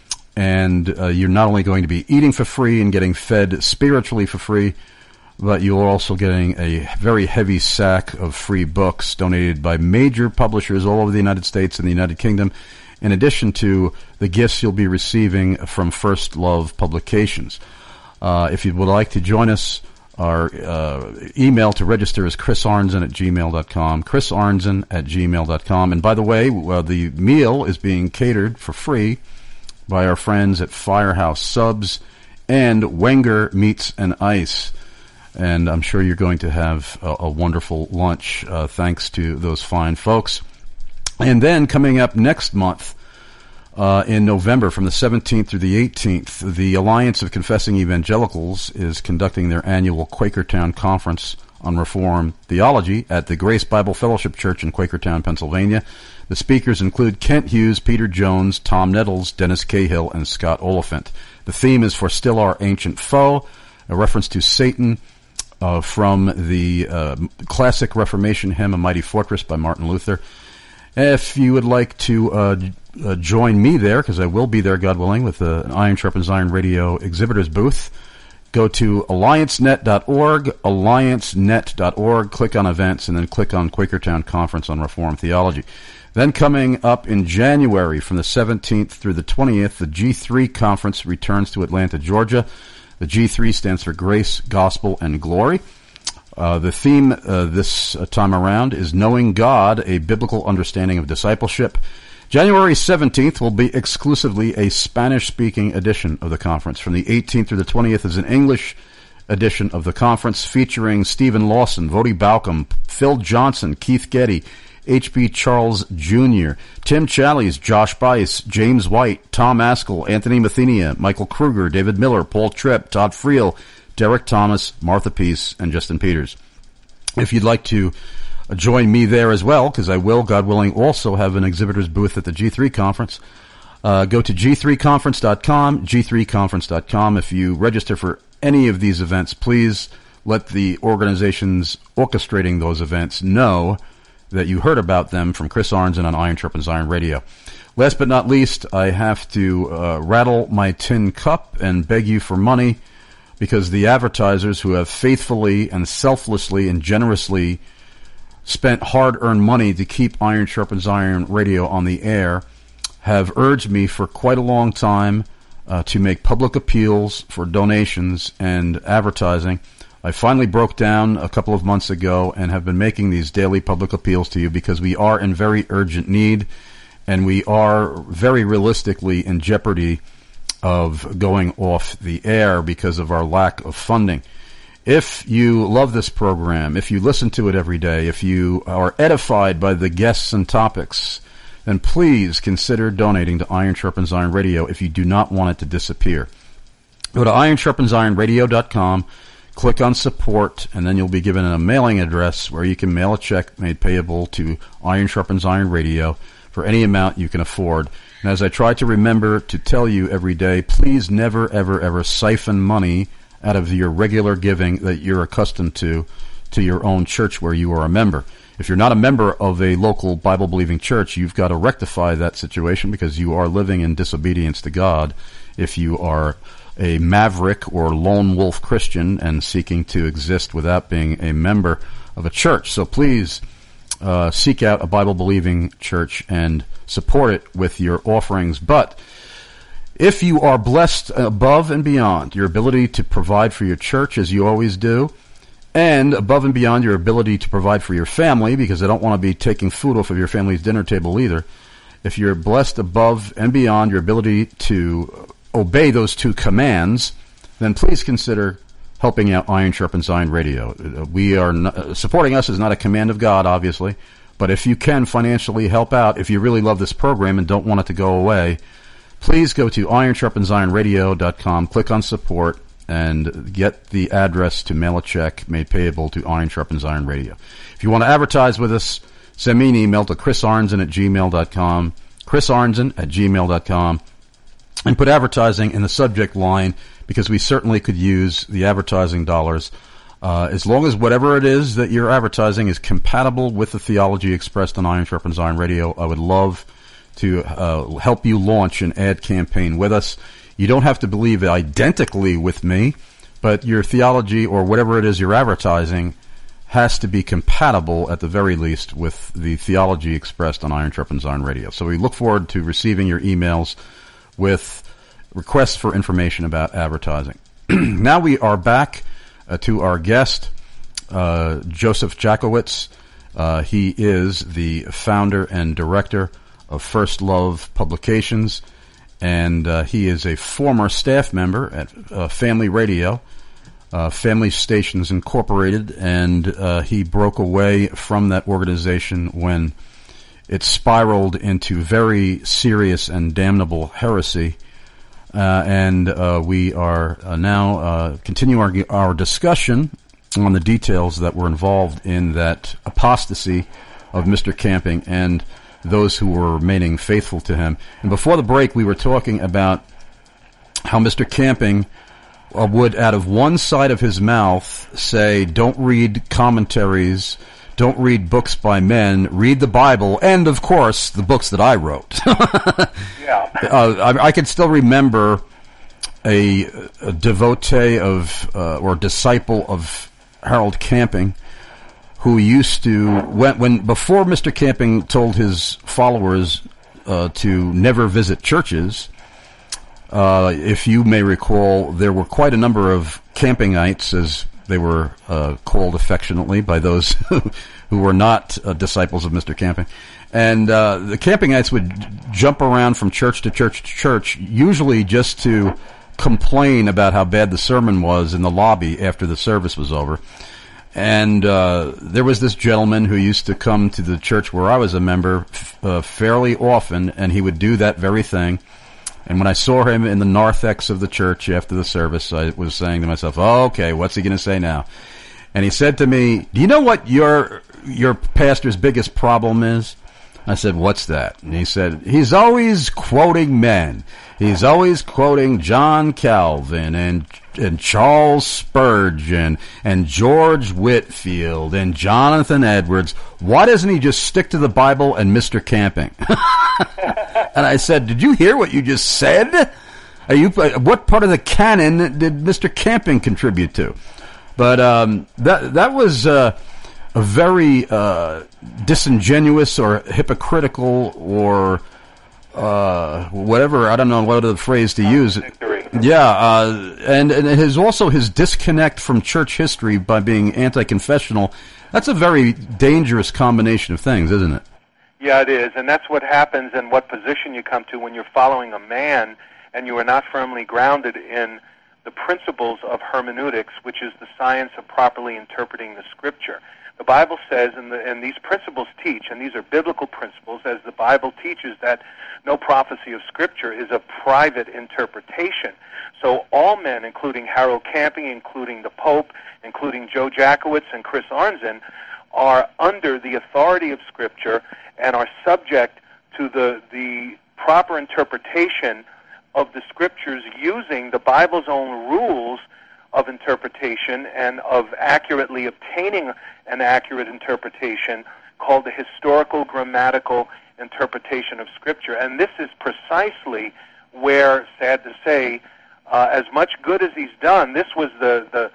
And you're not only going to be eating for free and getting fed spiritually for free, but you're also getting a very heavy sack of free books donated by major publishers all over the United States and the United Kingdom, in addition to the gifts you'll be receiving from First Love Publications. If you would like to join us, our email to register is chrisarnzen@gmail.com, chrisarnzen@gmail.com. And by the way, the meal is being catered for free by our friends at Firehouse Subs and Wenger Meats and Ice. And I'm sure you're going to have a wonderful lunch thanks to those fine folks. And then coming up next month, in November, from the 17th through the 18th, the Alliance of Confessing Evangelicals is conducting their annual Quakertown Conference on Reformed Theology at the Grace Bible Fellowship Church in Quakertown, Pennsylvania. The speakers include Kent Hughes, Peter Jones, Tom Nettles, Dennis Cahill, and Scott Oliphant. The theme is For Still Our Ancient Foe, a reference to Satan from the classic Reformation hymn, A Mighty Fortress by Martin Luther. If you would like to join me there, because I will be there, God willing, with an Iron Sharpens Iron Radio exhibitor's booth, go to alliancenet.org, click on events, and then click on Quakertown Conference on Reformed Theology. Then coming up in January, from the 17th through the 20th, the G3 Conference returns to Atlanta, Georgia. The G3 stands for Grace, Gospel, and Glory. The theme this time around is Knowing God, a Biblical Understanding of Discipleship. January 17th will be exclusively a Spanish-speaking edition of the conference. From the 18th through the 20th is an English edition of the conference featuring Stephen Lawson, Vodi Balcom, Phil Johnson, Keith Getty, H.B. Charles Jr., Tim Challies, Josh Bice, James White, Tom Askell, Anthony Mathenia, Michael Kruger, David Miller, Paul Tripp, Todd Friel, Derek Thomas, Martha Peace, and Justin Peters. If you'd like to join me there as well, because I will, God willing, also have an exhibitor's booth at the G3 Conference, go to g3conference.com, g3conference.com. If you register for any of these events, please let the organizations orchestrating those events know that you heard about them from Chris Arnzen on Iron Sharpens Iron Radio. Last but not least, I have to rattle my tin cup and beg you for money, because the advertisers who have faithfully and selflessly and generously spent hard-earned money to keep Iron Sharpens Iron Radio on the air have urged me for quite a long time to make public appeals for donations and advertising. I finally broke down a couple of months ago and have been making these daily public appeals to you because we are in very urgent need, and we are very realistically in jeopardy of going off the air because of our lack of funding. If you love this program, if you listen to it every day, if you are edified by the guests and topics, then please consider donating to Iron Sharpens Iron Radio if you do not want it to disappear. Go to ironsharpensironradio.com, click on support, and then you'll be given a mailing address where you can mail a check made payable to Iron Sharpens Iron Radio for any amount you can afford. And as I try to remember to tell you every day, please never, ever, ever siphon money out of your regular giving that you're accustomed to your own church where you are a member. If you're not a member of a local Bible-believing church, you've got to rectify that situation because you are living in disobedience to God. If you are a maverick or lone wolf Christian and seeking to exist without being a member of a church. So please seek out a Bible-believing church and support it with your offerings. But if you are blessed above and beyond your ability to provide for your church, as you always do, and above and beyond your ability to provide for your family, because I don't want to be taking food off of your family's dinner table either, if you're blessed above and beyond your ability to obey those two commands, then please consider helping out Iron Sharpens Iron Radio. We are supporting us is not a command of God, obviously, but if you can financially help out, if you really love this program and don't want it to go away, please go to ironsharpensironradio.com, click on support, and get the address to mail a check made payable to Iron Sharpens Iron Radio. If you want to advertise with us, send me an email to chrisarnzen@gmail.com, chrisarnzen@gmail.com, and put advertising in the subject line because we certainly could use the advertising dollars as long as whatever it is that you're advertising is compatible with the theology expressed on Iron Sharpens Iron Radio. I would love to help you launch an ad campaign with us. You don't have to believe identically with me, but your theology or whatever it is you're advertising has to be compatible at the very least with the theology expressed on Iron Sharpens Iron Radio. So we look forward to receiving your emails with requests for information about advertising. Now we are back to our guest, Joseph Jacowitz. He is the founder and director of First Love Publications, and he is a former staff member at Family Radio, Family Stations Incorporated, and he broke away from that organization when it spiraled into very serious and damnable heresy. And we are now continuing our discussion on the details that were involved in that apostasy of Mr. Camping and those who were remaining faithful to him. And before the break, we were talking about how Mr. Camping would, out of one side of his mouth, say, don't read commentaries, don't read books by men, read the Bible, and, of course, the books that I wrote. Yeah. I can still remember a devotee of, or disciple of Harold Camping, who used to, before Mr. Camping told his followers to never visit churches, if you may recall, there were quite a number of Campingites, as they were called affectionately by those who were not disciples of Mr. Camping. And the Campingites would jump around from church to church to church, usually just to complain about how bad the sermon was in the lobby after the service was over. And there was this gentleman who used to come to the church where I was a member fairly often, and he would do that very thing. And when I saw him in the narthex of the church after the service, I was saying to myself, oh, okay, what's he going to say now? And he said to me, do you know what your pastor's biggest problem is? I said, what's that? And he said, he's always quoting men. He's always quoting John Calvin and Charles Spurgeon and George Whitefield and Jonathan Edwards. Why doesn't he just stick to the Bible and Mr. Camping? And I said, did you hear what you just said? What part of the canon did Mr. Camping contribute to? But that was a very disingenuous or hypocritical or whatever, I don't know what other phrase to use. Yeah, and it is also his disconnect from church history by being anti-confessional. That's a very dangerous combination of things, isn't it? Yeah, it is, and that's what happens and what position you come to when you're following a man and you are not firmly grounded in the principles of hermeneutics, which is the science of properly interpreting the Scripture. The Bible says, and these principles teach, and these are biblical principles, as the Bible teaches, that no prophecy of Scripture is a private interpretation. So all men, including Harold Camping, including the Pope, including Joe Jackowitz and Chris Arnzen, are under the authority of Scripture and are subject to the proper interpretation of the Scriptures using the Bible's own rules of interpretation and of accurately obtaining an accurate interpretation called the historical grammatical interpretation of Scripture. And this is precisely where, sad to say, as much good as he's done, this was the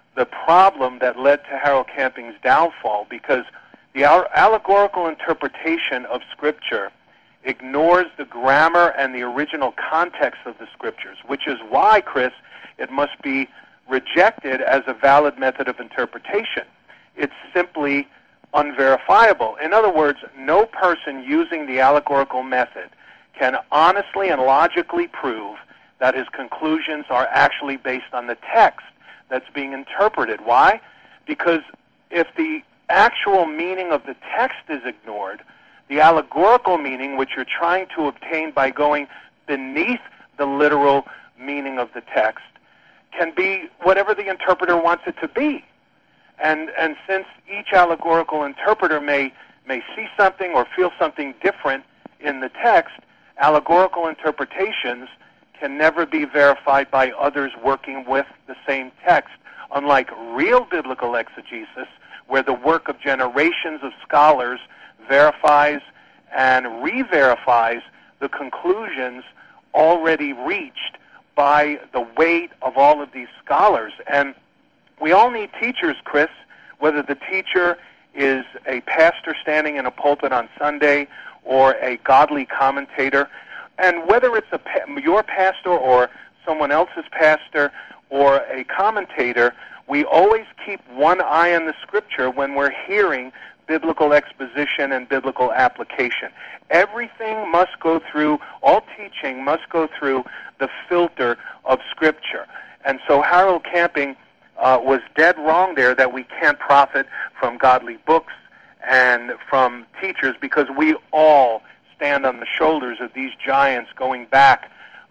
problem that led to Harold Camping's downfall, because the allegorical interpretation of Scripture ignores the grammar and the original context of the Scriptures, which is why, Chris, it must be rejected as a valid method of interpretation. It's simply unverifiable. In other words, no person using the allegorical method can honestly and logically prove that his conclusions are actually based on the text that's being interpreted. Why? Because if the actual meaning of the text is ignored, the allegorical meaning, which you're trying to obtain by going beneath the literal meaning of the text, can be whatever the interpreter wants it to be. And since each allegorical interpreter may see something or feel something different in the text, allegorical interpretations can never be verified by others working with the same text, unlike real biblical exegesis, where the work of generations of scholars verifies and re-verifies the conclusions already reached by the weight of all of these scholars. And we all need teachers, Chris, whether the teacher is a pastor standing in a pulpit on Sunday or a godly commentator. And whether it's your pastor or someone else's pastor or a commentator, we always keep one eye on the Scripture when we're hearing biblical exposition and biblical application. Everything must go through, all teaching must go through the filter of Scripture. And so Harold Camping was dead wrong there that we can't profit from godly books and from teachers, because we all stand on the shoulders of these giants going back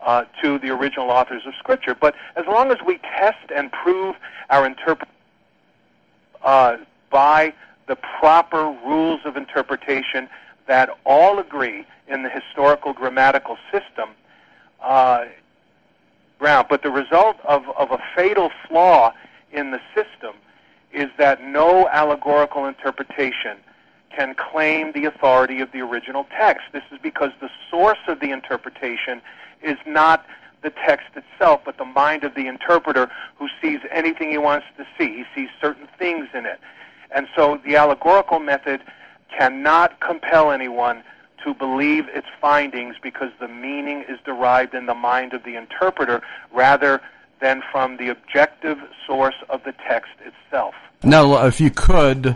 to the original authors of Scripture. But as long as we test and prove our interpretation by the proper rules of interpretation that all agree in the historical grammatical system, but the result of a fatal flaw in the system is that no allegorical interpretation can claim the authority of the original text. This is because the source of the interpretation is not the text itself, but the mind of the interpreter, who sees anything he wants to see. He sees certain things in it. And so the allegorical method cannot compel anyone to believe its findings, because the meaning is derived in the mind of the interpreter rather than from the objective source of the text itself. Now, if you could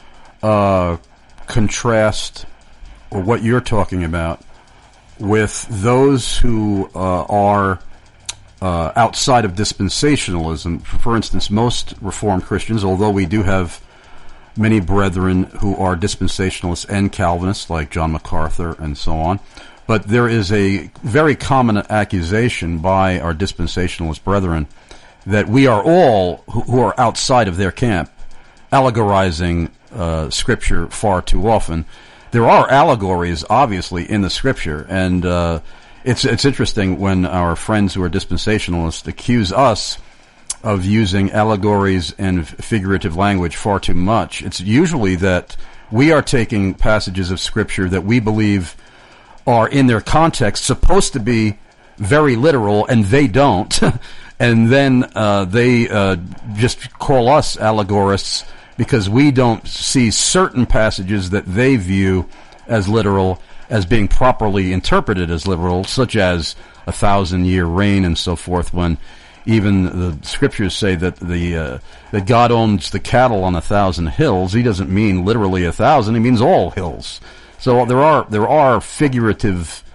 contrast what you're talking about with those who are outside of dispensationalism. For instance, most Reformed Christians, although we do have many brethren who are dispensationalists and Calvinists, like John MacArthur and so on, but there is a very common accusation by our dispensationalist brethren that we are all, who are outside of their camp, allegorizing Scripture far too often. There are allegories, obviously, in the Scripture, and it's interesting when our friends who are dispensationalists accuse us of using allegories and figurative language far too much. It's usually that we are taking passages of Scripture that we believe are in their context supposed to be very literal, and they don't, and then they just call us allegorists because we don't see certain passages that they view as literal as being properly interpreted as literal, such as 1,000-year reign and so forth, when even the Scriptures say that that God owns the cattle on 1,000 hills. He doesn't mean literally 1,000; he means all hills. So there are figurative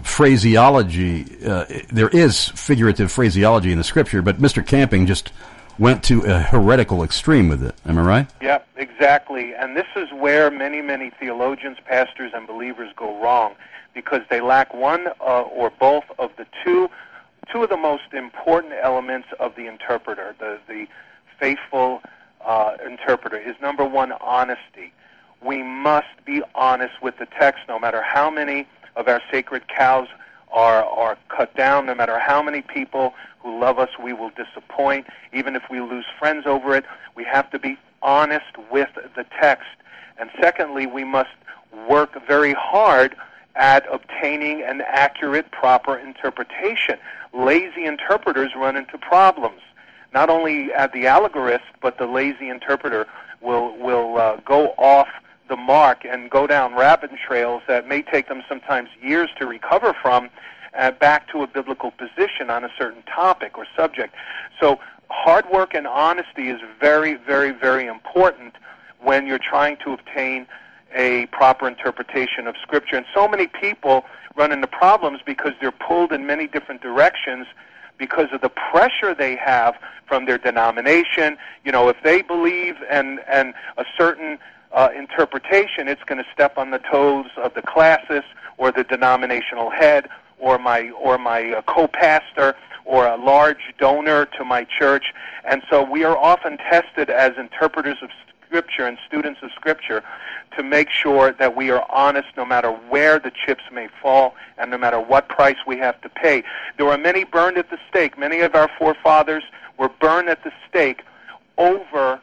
phraseology. There is figurative phraseology in the Scripture, but Mr. Camping just went to a heretical extreme with it. Am I right? Yep, exactly. And this is where many, many theologians, pastors, and believers go wrong, because they lack one or both of the two of the most important elements of the interpreter, the faithful interpreter, is number one, honesty. We must be honest with the text, no matter how many of our sacred cows are cut down, no matter how many people who love us we will disappoint, even if we lose friends over it. We have to be honest with the text. And secondly, we must work very hard at obtaining an accurate, proper interpretation. Lazy interpreters run into problems. Not only at the allegorist, but the lazy interpreter will go off the mark and go down rabbit trails that may take them sometimes years to recover from, back to a biblical position on a certain topic or subject. So hard work and honesty is very, very, very important when you're trying to obtain a proper interpretation of Scripture. And so many people run into problems because they're pulled in many different directions because of the pressure they have from their denomination. You know, if they believe and a certain interpretation, it's going to step on the toes of the classis or the denominational head or my co-pastor or a large donor to my church. And so we are often tested as interpreters of Scripture and students of Scripture to make sure that we are honest no matter where the chips may fall and no matter what price we have to pay. There were many burned at the stake. Many of our forefathers were burned at the stake over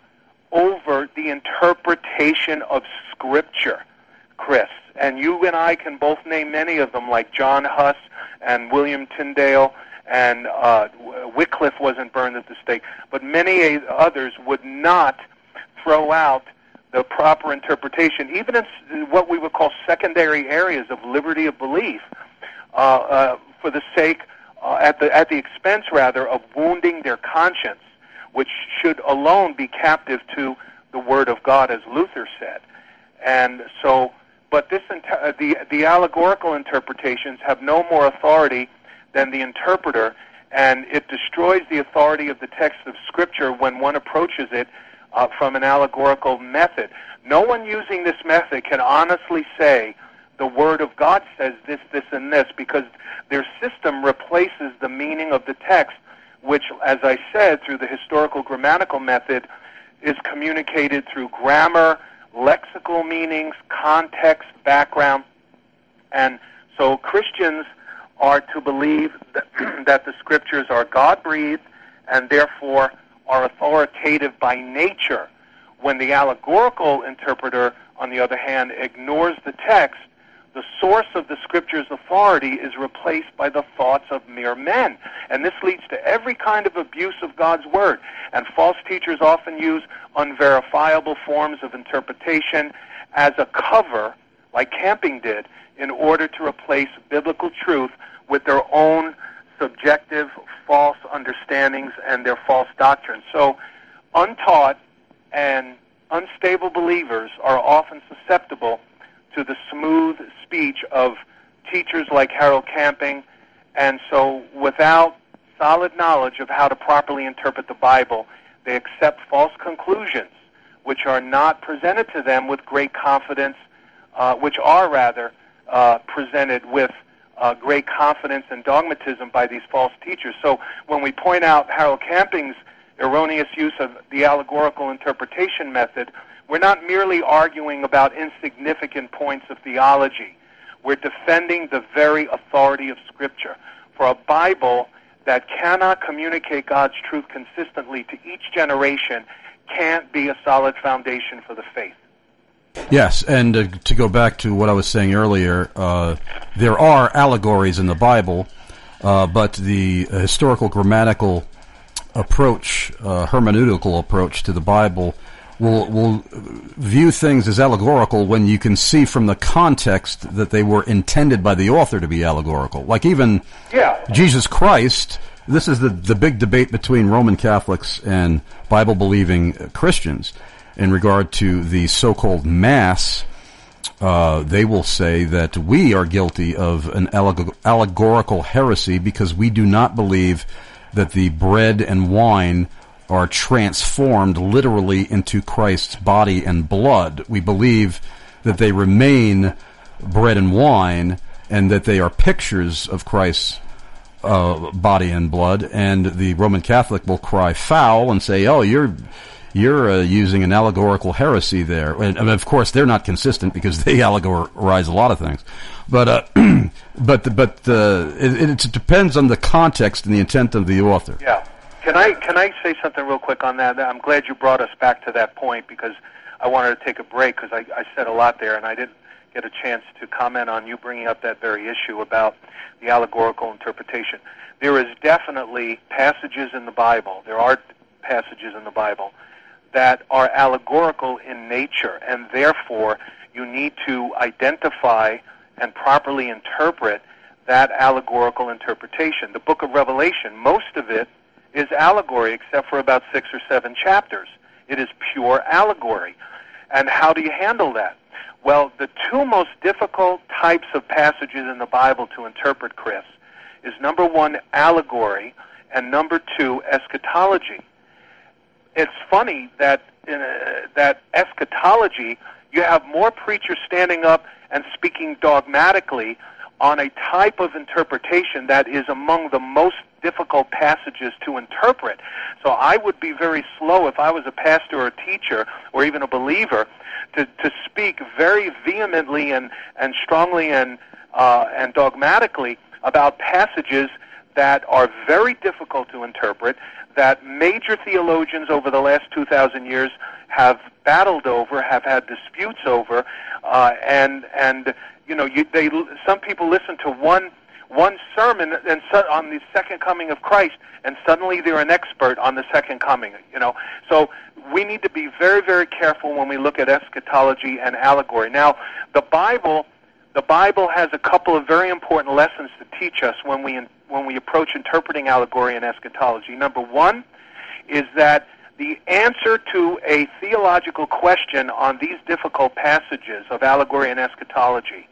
the interpretation of Scripture, Chris. And you and I can both name many of them, like John Huss and William Tyndale, and Wycliffe wasn't burned at the stake. But many others would not throw out the proper interpretation, even in what we would call secondary areas of liberty of belief, for the sake, at the expense, rather, of wounding their conscience, which should alone be captive to the Word of God, as Luther said. And so, but the allegorical interpretations have no more authority than the interpreter, and it destroys the authority of the text of Scripture when one approaches it from an allegorical method. No one using this method can honestly say the Word of God says this, this, and this, because their system replaces the meaning of the text, which, as I said, through the historical grammatical method, is communicated through grammar, lexical meanings, context, background. And so Christians are to believe that the Scriptures are God-breathed and therefore are authoritative by nature. When the allegorical interpreter, on the other hand, ignores the text, the source of the Scripture's authority is replaced by the thoughts of mere men. And this leads to every kind of abuse of God's Word. And false teachers often use unverifiable forms of interpretation as a cover, like Camping did, in order to replace biblical truth with their own subjective false understandings and their false doctrines. So untaught and unstable believers are often susceptible to the smooth speech of teachers like Harold Camping, and so without solid knowledge of how to properly interpret the Bible, they accept false conclusions which are not presented to them with great confidence, presented with great confidence and dogmatism by these false teachers. So when we point out Harold Camping's erroneous use of the allegorical interpretation method, we're not merely arguing about insignificant points of theology. We're defending the very authority of Scripture. For a Bible that cannot communicate God's truth consistently to each generation can't be a solid foundation for the faith. Yes, and to go back to what I was saying earlier, there are allegories in the Bible, but the historical grammatical approach, hermeneutical approach to the Bible will view things as allegorical when you can see from the context that they were intended by the author to be allegorical. Like even Jesus Christ, this is the big debate between Roman Catholics and Bible-believing Christians in regard to the so-called Mass. They will say that we are guilty of an allegorical heresy because we do not believe that the bread and wine are transformed literally into Christ's body and blood. We believe that they remain bread and wine, and that they are pictures of Christ's body and blood. And the Roman Catholic will cry foul and say, "Oh, you're using an allegorical heresy there." And of course, they're not consistent because they allegorize a lot of things. But it depends on the context and the intent of the author. Yeah. Can I say something real quick on that? I'm glad you brought us back to that point, because I wanted to take a break, because I said a lot there and I didn't get a chance to comment on you bringing up that very issue about the allegorical interpretation. There is definitely passages in the Bible, there are passages in the Bible that are allegorical in nature, and therefore you need to identify and properly interpret that allegorical interpretation. The book of Revelation, most of it is allegory except for about 6 or 7 chapters. It is pure allegory. And how do you handle that? Well, the two most difficult types of passages in the Bible to interpret, Chris, is number 1, allegory, and number 2, eschatology. It's funny that that eschatology, you have more preachers standing up and speaking dogmatically on a type of interpretation that is among the most difficult passages to interpret. So I would be very slow, if I was a pastor or a teacher or even a believer, to speak very vehemently and strongly and dogmatically about passages that are very difficult to interpret, that major theologians over the last 2,000 years have battled over, have had disputes over, and you know, some people listen to one sermon and on the second coming of Christ, and suddenly they're an expert on the second coming. You know, so we need to be very, very careful when we look at eschatology and allegory. Now, the Bible has a couple of very important lessons to teach us when we approach interpreting allegory and eschatology. Number 1 is that the answer to a theological question on these difficult passages of allegory and eschatology,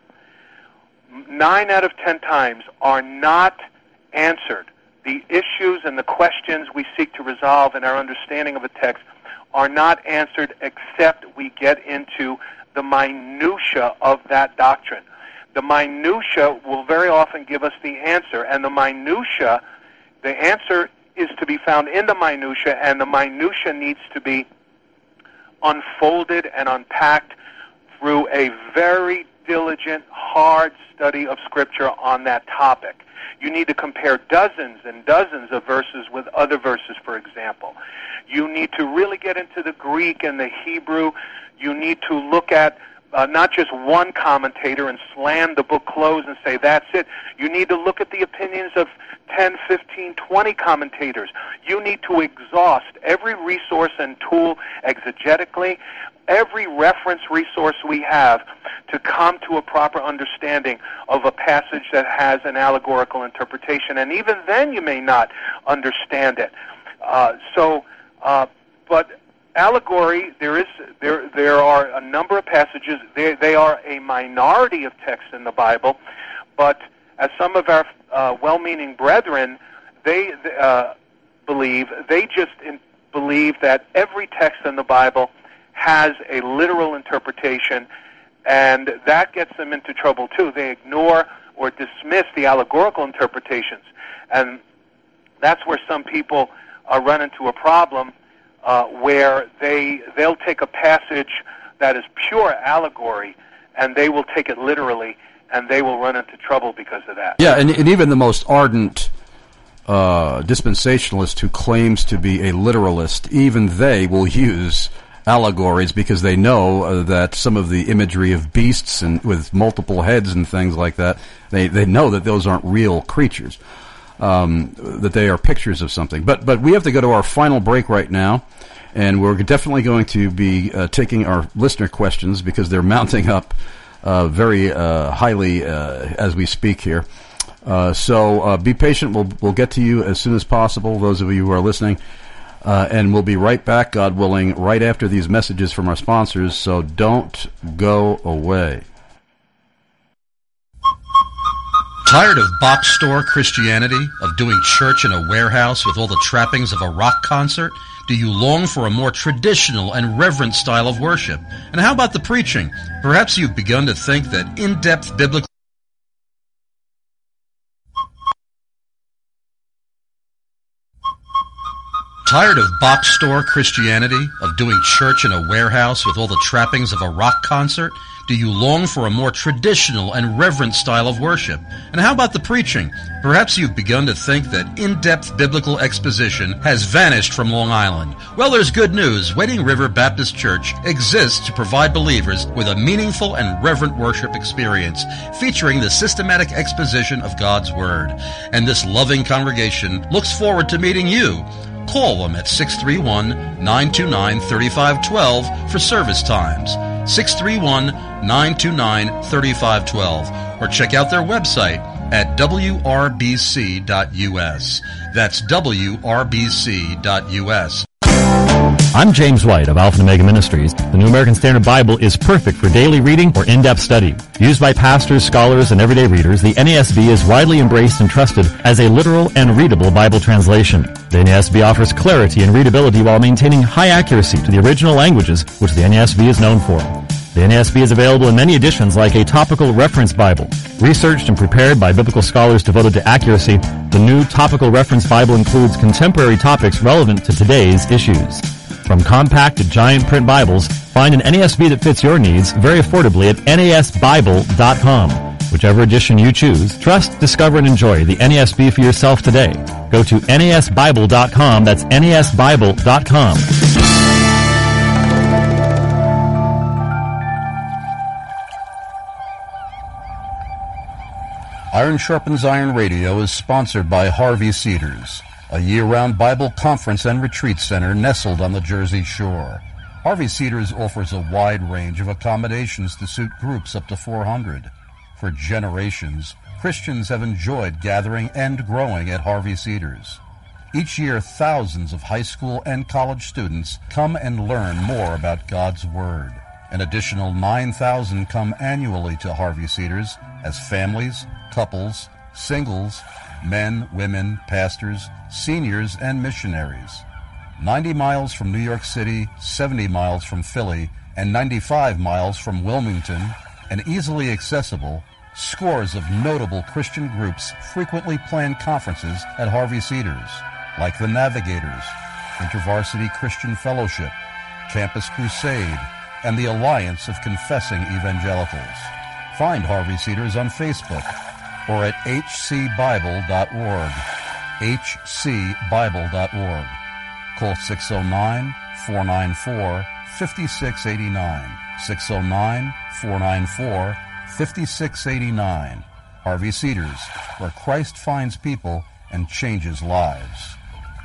9 out of 10 times, are not answered. The issues and the questions we seek to resolve in our understanding of a text are not answered except we get into the minutia of that doctrine. The minutia will very often give us the answer, and the answer is to be found in the minutia, and the minutia needs to be unfolded and unpacked through a very diligent, hard study of Scripture on that topic. You need to compare dozens and dozens of verses with other verses, for example. You need to really get into the Greek and the Hebrew. You need to look at not just one commentator and slam the book closed and say, that's it. You need to look at the opinions of 10, 15, 20 commentators. You need to exhaust every resource and tool exegetically, every reference resource we have to come to a proper understanding of a passage that has an allegorical interpretation. And even then you may not understand it. But allegory, there are a number of passages. They are a minority of texts in the Bible, but as some of our well-meaning brethren, they believe that every text in the Bible has a literal interpretation, and that gets them into trouble too. They ignore or dismiss the allegorical interpretations, and that's where some people run into a problem, where they'll take a passage that is pure allegory and they will take it literally, and they will run into trouble because of that. Yeah, and even the most ardent dispensationalist who claims to be a literalist, even they will use allegories because they know that some of the imagery of beasts and with multiple heads and things like that, they know that those aren't real creatures. That they are pictures of something. But we have to go to our final break right now, and we're definitely going to be taking our listener questions because they're mounting up very highly as we speak here. So be patient. We'll get to you as soon as possible, those of you who are listening, and we'll be right back, God willing, right after these messages from our sponsors, so don't go away. Tired of box store Christianity, of doing church in a warehouse with all the trappings of a rock concert? Do you long for a more traditional and reverent style of worship? And how about the preaching? Perhaps you've begun to think that in-depth biblical Tired of box store Christianity, of doing church in a warehouse with all the trappings of a rock concert? Do you long for a more traditional and reverent style of worship? And how about the preaching? Perhaps you've begun to think that in-depth biblical exposition has vanished from Long Island. Well, there's good news. Wading River Baptist Church exists to provide believers with a meaningful and reverent worship experience featuring the systematic exposition of God's Word. And this loving congregation looks forward to meeting you. Call them at 631-929-3512 for service times. 631-929-3512. Or check out their website at wrbc.us. That's wrbc.us. I'm James White of Alpha and Omega Ministries. The New American Standard Bible is perfect for daily reading or in-depth study. Used by pastors, scholars, and everyday readers, the NASB is widely embraced and trusted as a literal and readable Bible translation. The NASB offers clarity and readability while maintaining high accuracy to the original languages, which the NASB is known for. The NASB is available in many editions like a topical reference Bible. Researched and prepared by biblical scholars devoted to accuracy, the new topical reference Bible includes contemporary topics relevant to today's issues. From compact to giant print Bibles, find an NASB that fits your needs very affordably at NASBible.com. Whichever edition you choose, trust, discover, and enjoy the NASB for yourself today. Go to NASBible.com. That's NASBible.com. Iron Sharpens Iron Radio is sponsored by Harvey Cedars, a year-round Bible conference and retreat center nestled on the Jersey Shore. Harvey Cedars offers a wide range of accommodations to suit groups up to 400. For generations, Christians have enjoyed gathering and growing at Harvey Cedars. Each year, thousands of high school and college students come and learn more about God's Word. An additional 9,000 come annually to Harvey Cedars as families, couples, singles, men, women, pastors, seniors, and missionaries. 90 miles from New York City, 70 miles from Philly, and 95 miles from Wilmington, and easily accessible, scores of notable Christian groups frequently plan conferences at Harvey Cedars, like the Navigators, InterVarsity Christian Fellowship, Campus Crusade, and the Alliance of Confessing Evangelicals. Find Harvey Cedars on Facebook or at hcbible.org. hcbible.org. Call 609-494-5689. 609-494-5689. Harvey Cedars, where Christ finds people and changes lives.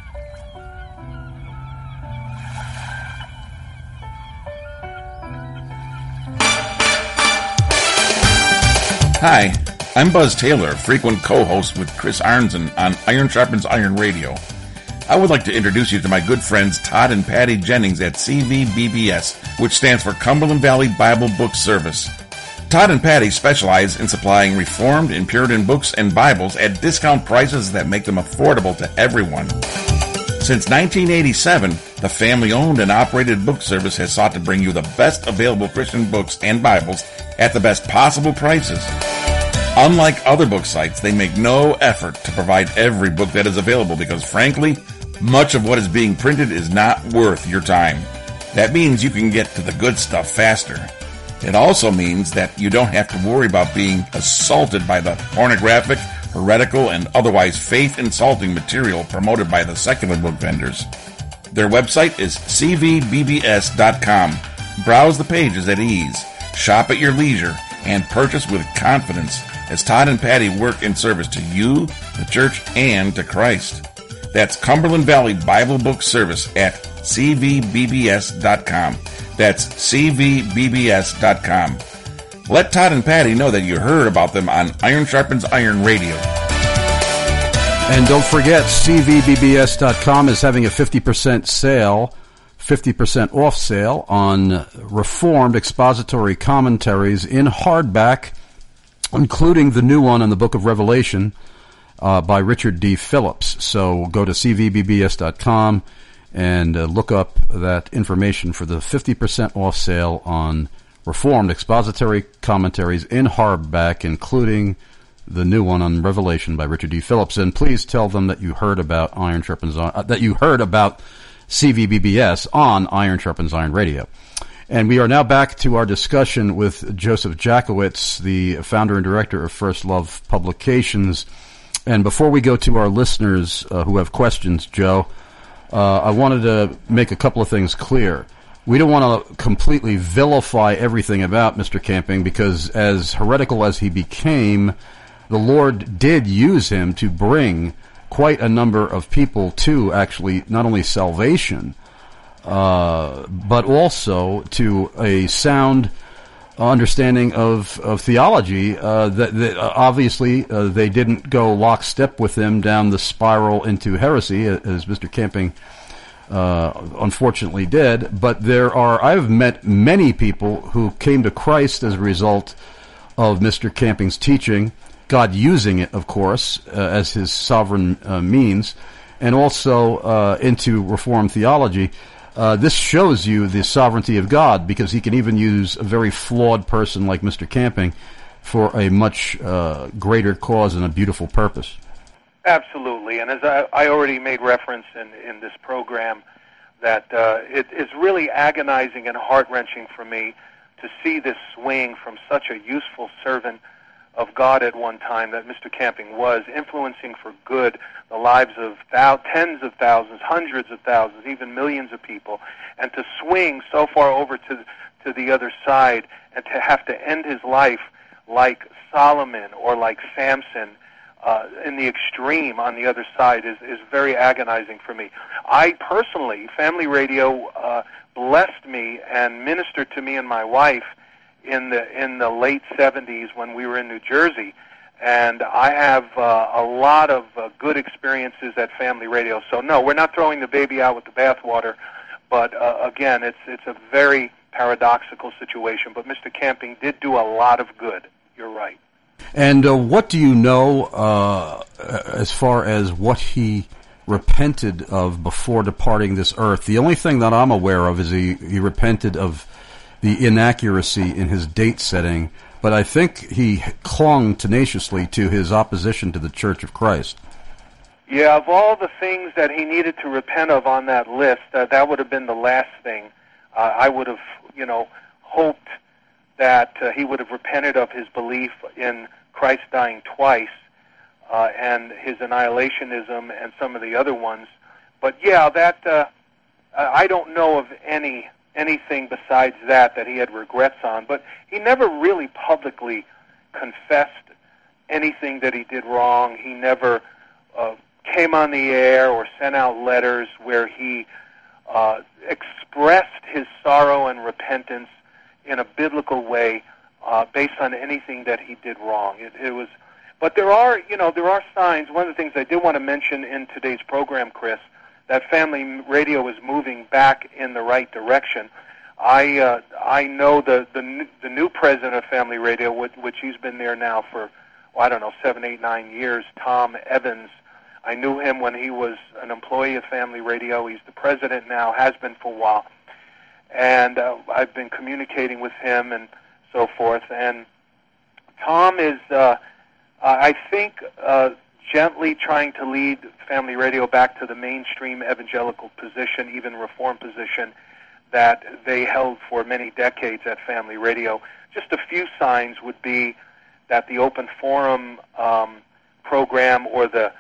Hi, I'm Buzz Taylor, frequent co-host with Chris Arnzen on Iron Sharpens Iron Radio. I would like to introduce you to my good friends Todd and Patty Jennings at CVBBS, which stands for Cumberland Valley Bible Book Service. Todd and Patty specialize in supplying Reformed and Puritan books and Bibles at discount prices that make them affordable to everyone. Since 1987, the family-owned and operated book service has sought to bring you the best available Christian books and Bibles at the best possible prices. Unlike other book sites, they make no effort to provide every book that is available because, frankly, much of what is being printed is not worth your time. That means you can get to the good stuff faster. It also means that you don't have to worry about being assaulted by the pornographic, heretical, and otherwise faith-insulting material promoted by the secular book vendors. Their website is cvbbs.com. Browse the pages at ease, shop at your leisure, and purchase with confidence as Todd and Patty work in service to you, the church, and to Christ. That's Cumberland Valley Bible Book Service at cvbbs.com. That's cvbbs.com. Let Todd and Patty know that you heard about them on Iron Sharpens Iron Radio. And don't forget, cvbbs.com is having a 50% sale, 50% off sale on Reformed expository commentaries in hardback, including the new one on the Book of Revelation by Richard D. Phillips. So go to cvbbs.com and look up that information for the 50% off sale on Reformed Expository Commentaries in hardback, including the new one on Revelation by Richard D. Phillips. And please tell them that you heard about Iron Sharpens Iron, that you heard about CVBBS on Iron Sharpens Iron Radio. And we are now back to our discussion with Joseph Jakowitz, the founder and director of First Love Publications. And before we go to our listeners who have questions, Joe, I wanted to make a couple of things clear. We don't want to completely vilify everything about Mr. Camping, because as heretical as he became, the Lord did use him to bring quite a number of people to actually not only salvation, but also to a sound understanding of theology. That obviously they didn't go lockstep with him down the spiral into heresy, as Mr. Camping unfortunately did. But I've met many people who came to Christ as a result of Mr. Camping's teaching, God using it, of course, as his sovereign means, and also into Reformed theology. This shows you the sovereignty of God, because he can even use a very flawed person like Mr. Camping for a much greater cause and a beautiful purpose. Absolutely. And as I already made reference in this program, that it is really agonizing and heart-wrenching for me to see this swing from such a useful servant of God at one time that Mr. Camping was, influencing for good the lives of tens of thousands, hundreds of thousands, even millions of people, and to swing so far over to the other side and to have to end his life like Solomon or like Samson in the extreme on the other side is very agonizing for me. I personally, Family Radio blessed me and ministered to me and my wife in the late 70s when we were in New Jersey, and I have a lot of good experiences at Family Radio. So no, we're not throwing the baby out with the bathwater, but again, it's a very paradoxical situation. But Mr. Camping did do a lot of good. You're right. And what do you know as far as what he repented of before departing this earth? The only thing that I'm aware of is he repented of the inaccuracy in his date setting, but I think he clung tenaciously to his opposition to the Church of Christ. Yeah, of all the things that he needed to repent of on that list, that would have been the last thing. I would have, hoped that he would have repented of his belief in Christ dying twice and his annihilationism and some of the other ones. But yeah, that I don't know of anything besides that he had regrets on. But he never really publicly confessed anything that he did wrong. He never came on the air or sent out letters where he expressed his sorrow and repentance in a biblical way based on anything that he did wrong. It was, but there are signs. One of the things I did want to mention in today's program, Chris, that Family Radio is moving back in the right direction. I know the new president of Family Radio, which he's been there now for 7, 8, 9 years, Tom Evans. I knew him when he was an employee of Family Radio. He's the president now, has been for a while. And I've been communicating with him and so forth. And Tom is, I think, gently trying to lead Family Radio back to the mainstream evangelical position, even Reformed position, that they held for many decades at Family Radio. Just a few signs would be that the open forum program, or the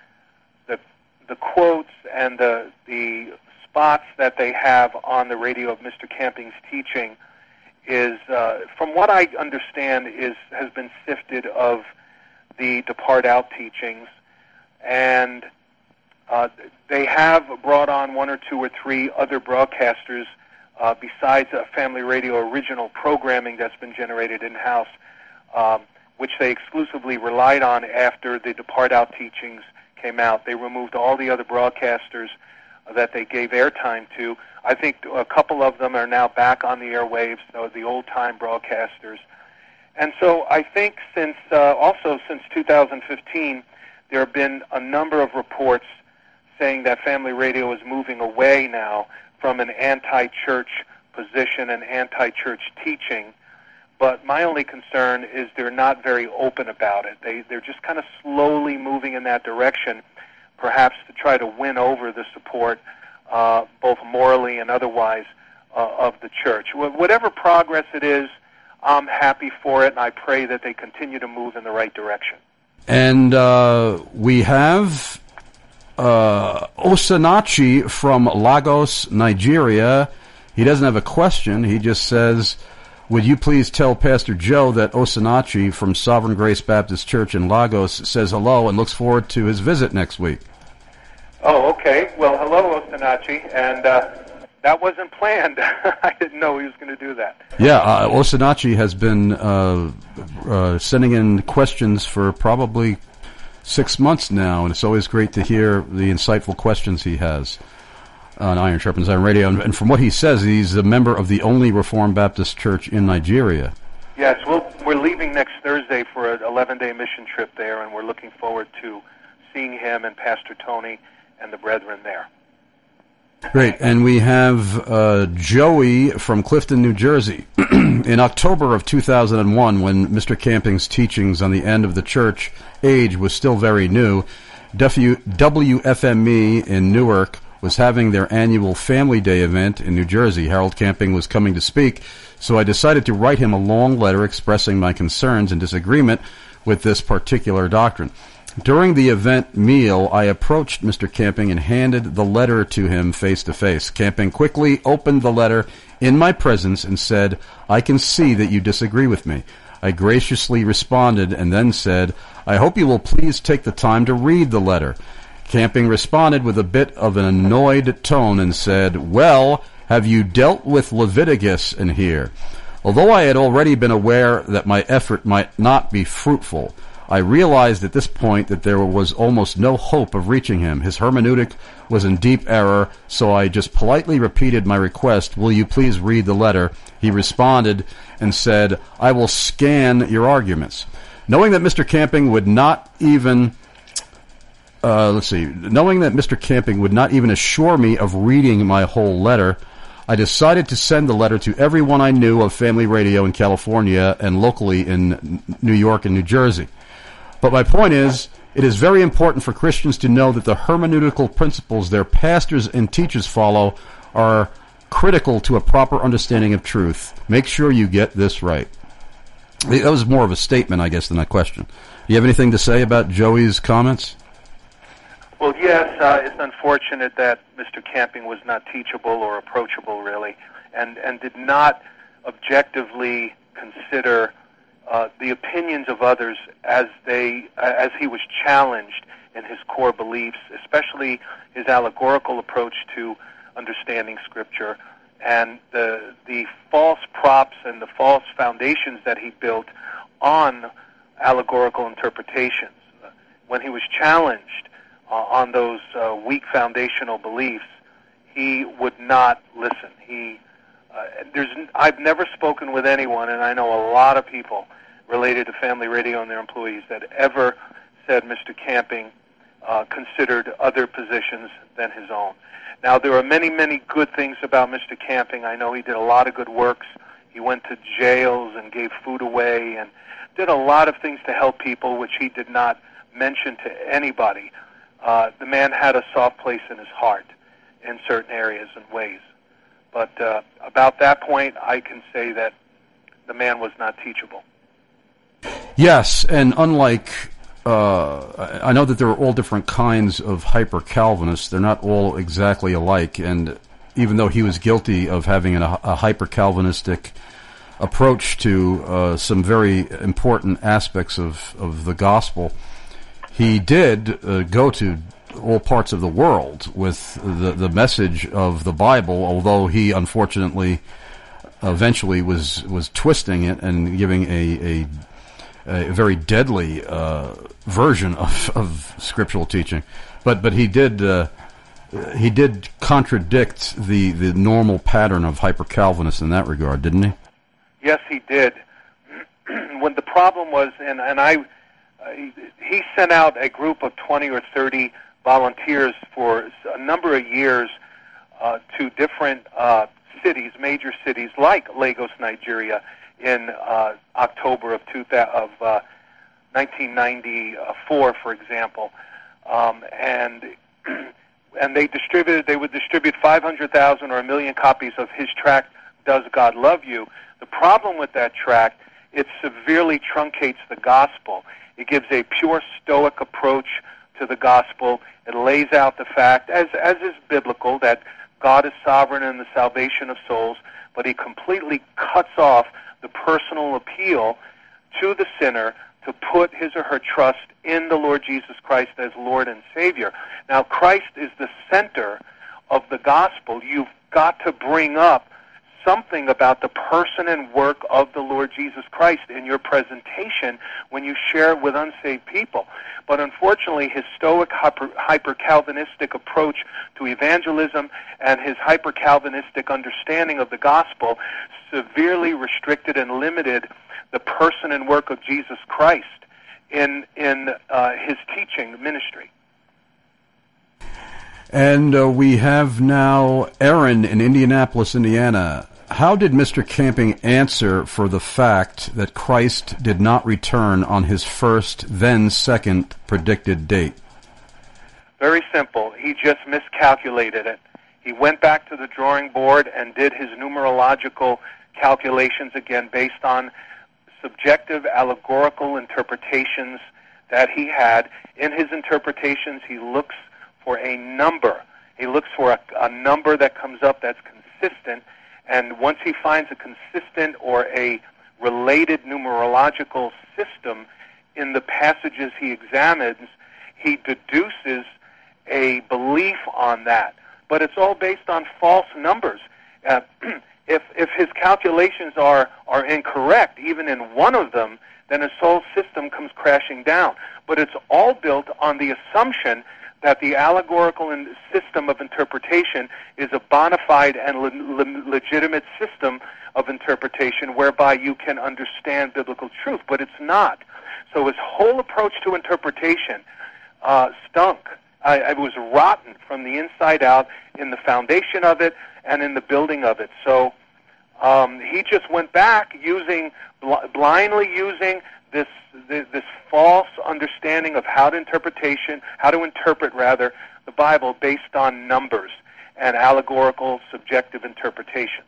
quotes and the spots that they have on the radio of Mr. Camping's teaching is, from what I understand, has been sifted of the Depart Out teachings, and they have brought on 1 or 2 or 3 other broadcasters besides Family Radio original programming that's been generated in-house, which they exclusively relied on after the Depart Out teachings came out. They removed all the other broadcasters that they gave airtime to. I think a couple of them are now back on the airwaves, so the old-time broadcasters. And so I think since 2015, there have been a number of reports saying that Family Radio is moving away now from an anti-church position and anti-church teaching. But my only concern is they're not very open about it. They're just kind of slowly moving in that direction, perhaps to try to win over the support, both morally and otherwise, of the church. Whatever progress it is, I'm happy for it, and I pray that they continue to move in the right direction. And we have Osinachi from Lagos, Nigeria. He doesn't have a question. He just says, would you please tell Pastor Joe that Osinachi from Sovereign Grace Baptist Church in Lagos says hello and looks forward to his visit next week? Oh, okay. Well, hello, Osinachi, and that wasn't planned. I didn't know he was going to do that. Yeah, Osinachi has been sending in questions for probably 6 months now, and it's always great to hear the insightful questions he has on Iron Sharpens Iron Radio. And from what he says, he's a member of the only Reformed Baptist Church in Nigeria. Yes, we're leaving next Thursday for an 11-day mission trip there, and we're looking forward to seeing him and Pastor Tony and the brethren there. Great. And we have Joey from Clifton, New Jersey. In October of 2001, when Mr. Camping's teachings on the end of the church age was still very new, WFME in Newark was having their annual Family Day event in New Jersey. Harold Camping was coming to speak, so I decided to write him a long letter expressing my concerns and disagreement with this particular doctrine. During the event meal, I approached Mr. Camping and handed the letter to him face to face. Camping quickly opened the letter in my presence and said, I can see that you disagree with me. I graciously responded and then said, I hope you will please take the time to read the letter. Camping responded with a bit of an annoyed tone and said, well, have you dealt with Leviticus in here? Although I had already been aware that my effort might not be fruitful, I realized at this point that there was almost no hope of reaching him. His hermeneutic was in deep error, so I just politely repeated my request, will you please read the letter? He responded and said, I will scan your arguments. Knowing that Mr. Camping would not even assure me of reading my whole letter, I decided to send the letter to everyone I knew of Family Radio in California and locally in New York and New Jersey. But my point is, it is very important for Christians to know that the hermeneutical principles their pastors and teachers follow are critical to a proper understanding of truth. Make sure you get this right. That was more of a statement, I guess, than a question. Do you have anything to say about Joey's comments? Well, yes, it's unfortunate that Mr. Camping was not teachable or approachable, really, and did not objectively consider the opinions of others as he was challenged in his core beliefs, especially his allegorical approach to understanding Scripture and the false props and the false foundations that he built on allegorical interpretations. When he was challenged on those weak foundational beliefs, he would not listen. I've never spoken with anyone, and I know a lot of people related to Family Radio and their employees that ever said Mr. Camping considered other positions than his own. Now, there are many, many good things about Mr. Camping. I know he did a lot of good works. He went to jails and gave food away and did a lot of things to help people, which he did not mention to anybody. The man had a soft place in his heart in certain areas and ways. But about that point, I can say that the man was not teachable. Yes, and unlike, I know that there are all different kinds of hyper-Calvinists. They're not all exactly alike, and even though he was guilty of having a hyper-Calvinistic approach to some very important aspects of the gospel, he did go to all parts of the world with the message of the Bible, although he unfortunately eventually was twisting it and giving a very deadly version of scriptural teaching. But he did contradict the normal pattern of hyper-Calvinists in that regard, didn't he? Yes, he did. When the problem was, he sent out a group of 20 or 30 volunteers for a number of years to different cities, major cities like Lagos, Nigeria, in October of 1994, for example, and they would distribute 500,000 or 1 million copies of his tract, Does God Love You? The problem with that tract, it severely truncates the gospel. It gives a pure Stoic approach to the gospel. It lays out the fact, as is biblical, that God is sovereign in the salvation of souls, but he completely cuts off the personal appeal to the sinner to put his or her trust in the Lord Jesus Christ as Lord and Savior. Now, Christ is the center of the gospel. You've got to bring up something about the person and work of the Lord Jesus Christ in your presentation when you share it with unsaved people. But unfortunately, his Stoic, hyper-Calvinistic approach to evangelism and his hyper-Calvinistic understanding of the gospel severely restricted and limited the person and work of Jesus Christ in his teaching ministry. And we have now Aaron in Indianapolis, Indiana. How did Mr. Camping answer for the fact that Christ did not return on his first, then second predicted date? Very simple. He just miscalculated it. He went back to the drawing board and did his numerological calculations again based on subjective allegorical interpretations that he had. In his interpretations, he looks for a number. He looks for a number that comes up that's consistent, and once he finds a consistent or a related numerological system in the passages he examines, he deduces a belief on that. But it's all based on false numbers. If his calculations are incorrect, even in one of them, then his whole system comes crashing down. But it's all built on the assumption that the allegorical system of interpretation is a bona fide and legitimate system of interpretation whereby you can understand biblical truth, but it's not. So his whole approach to interpretation stunk. It was rotten from the inside out in the foundation of it and in the building of it. So he just went back blindly using this false understanding of how to interpret the Bible based on numbers and allegorical subjective interpretations.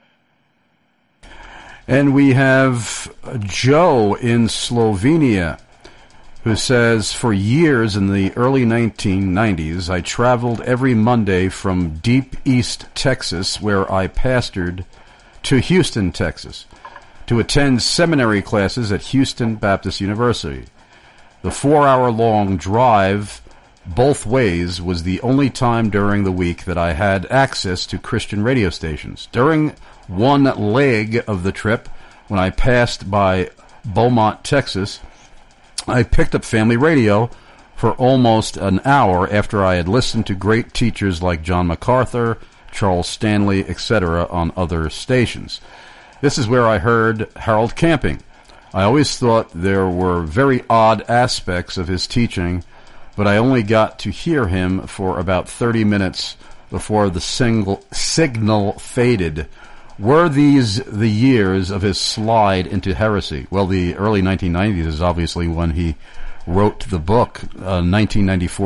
And we have Joe in Slovenia who says, for years in the early 1990s, I traveled every Monday from deep East Texas, where I pastored, to Houston, Texas, to attend seminary classes at Houston Baptist University. The 4-hour-long drive both ways was the only time during the week that I had access to Christian radio stations. During one leg of the trip, when I passed by Beaumont, Texas, I picked up family radio for almost an hour after I had listened to great teachers like John MacArthur, Charles Stanley, etc. on other stations. This is where I heard Harold Camping. I always thought there were very odd aspects of his teaching, but I only got to hear him for about 30 minutes before the signal faded. Were these the years of his slide into heresy? Well, the early 1990s is obviously when he wrote the book, 1994 ?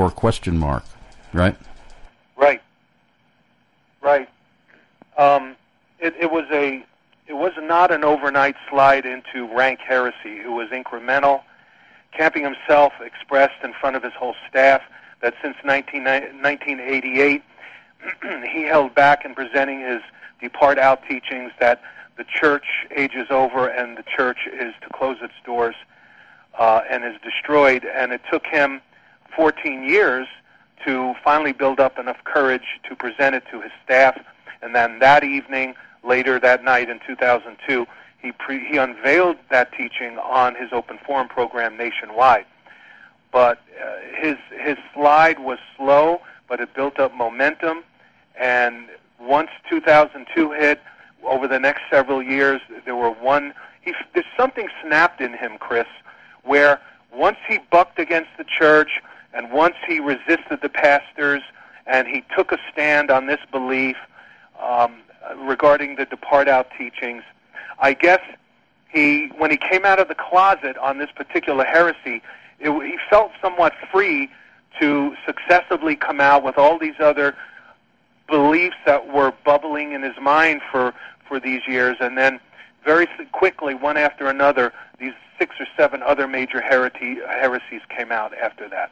Right? Right. It was not an overnight slide into rank heresy. It was incremental. Camping himself expressed in front of his whole staff that since 1988, he held back in presenting his depart out teachings that the church ages over and the church is to close its doors and is destroyed. And it took him 14 years to finally build up enough courage to present it to his staff. And then that evening, later that night in 2002, he unveiled that teaching on his open forum program nationwide. But his slide was slow, but it built up momentum. And once 2002 hit, over the next several years, there's something snapped in him, Chris, where once he bucked against the church And once he resisted the pastors and he took a stand on this belief regarding the depart out teachings, I guess when he came out of the closet on this particular heresy, he felt somewhat free to successively come out with all these other beliefs that were bubbling in his mind for these years, and then very quickly, one after another, these 6 or 7 other major heresies came out after that.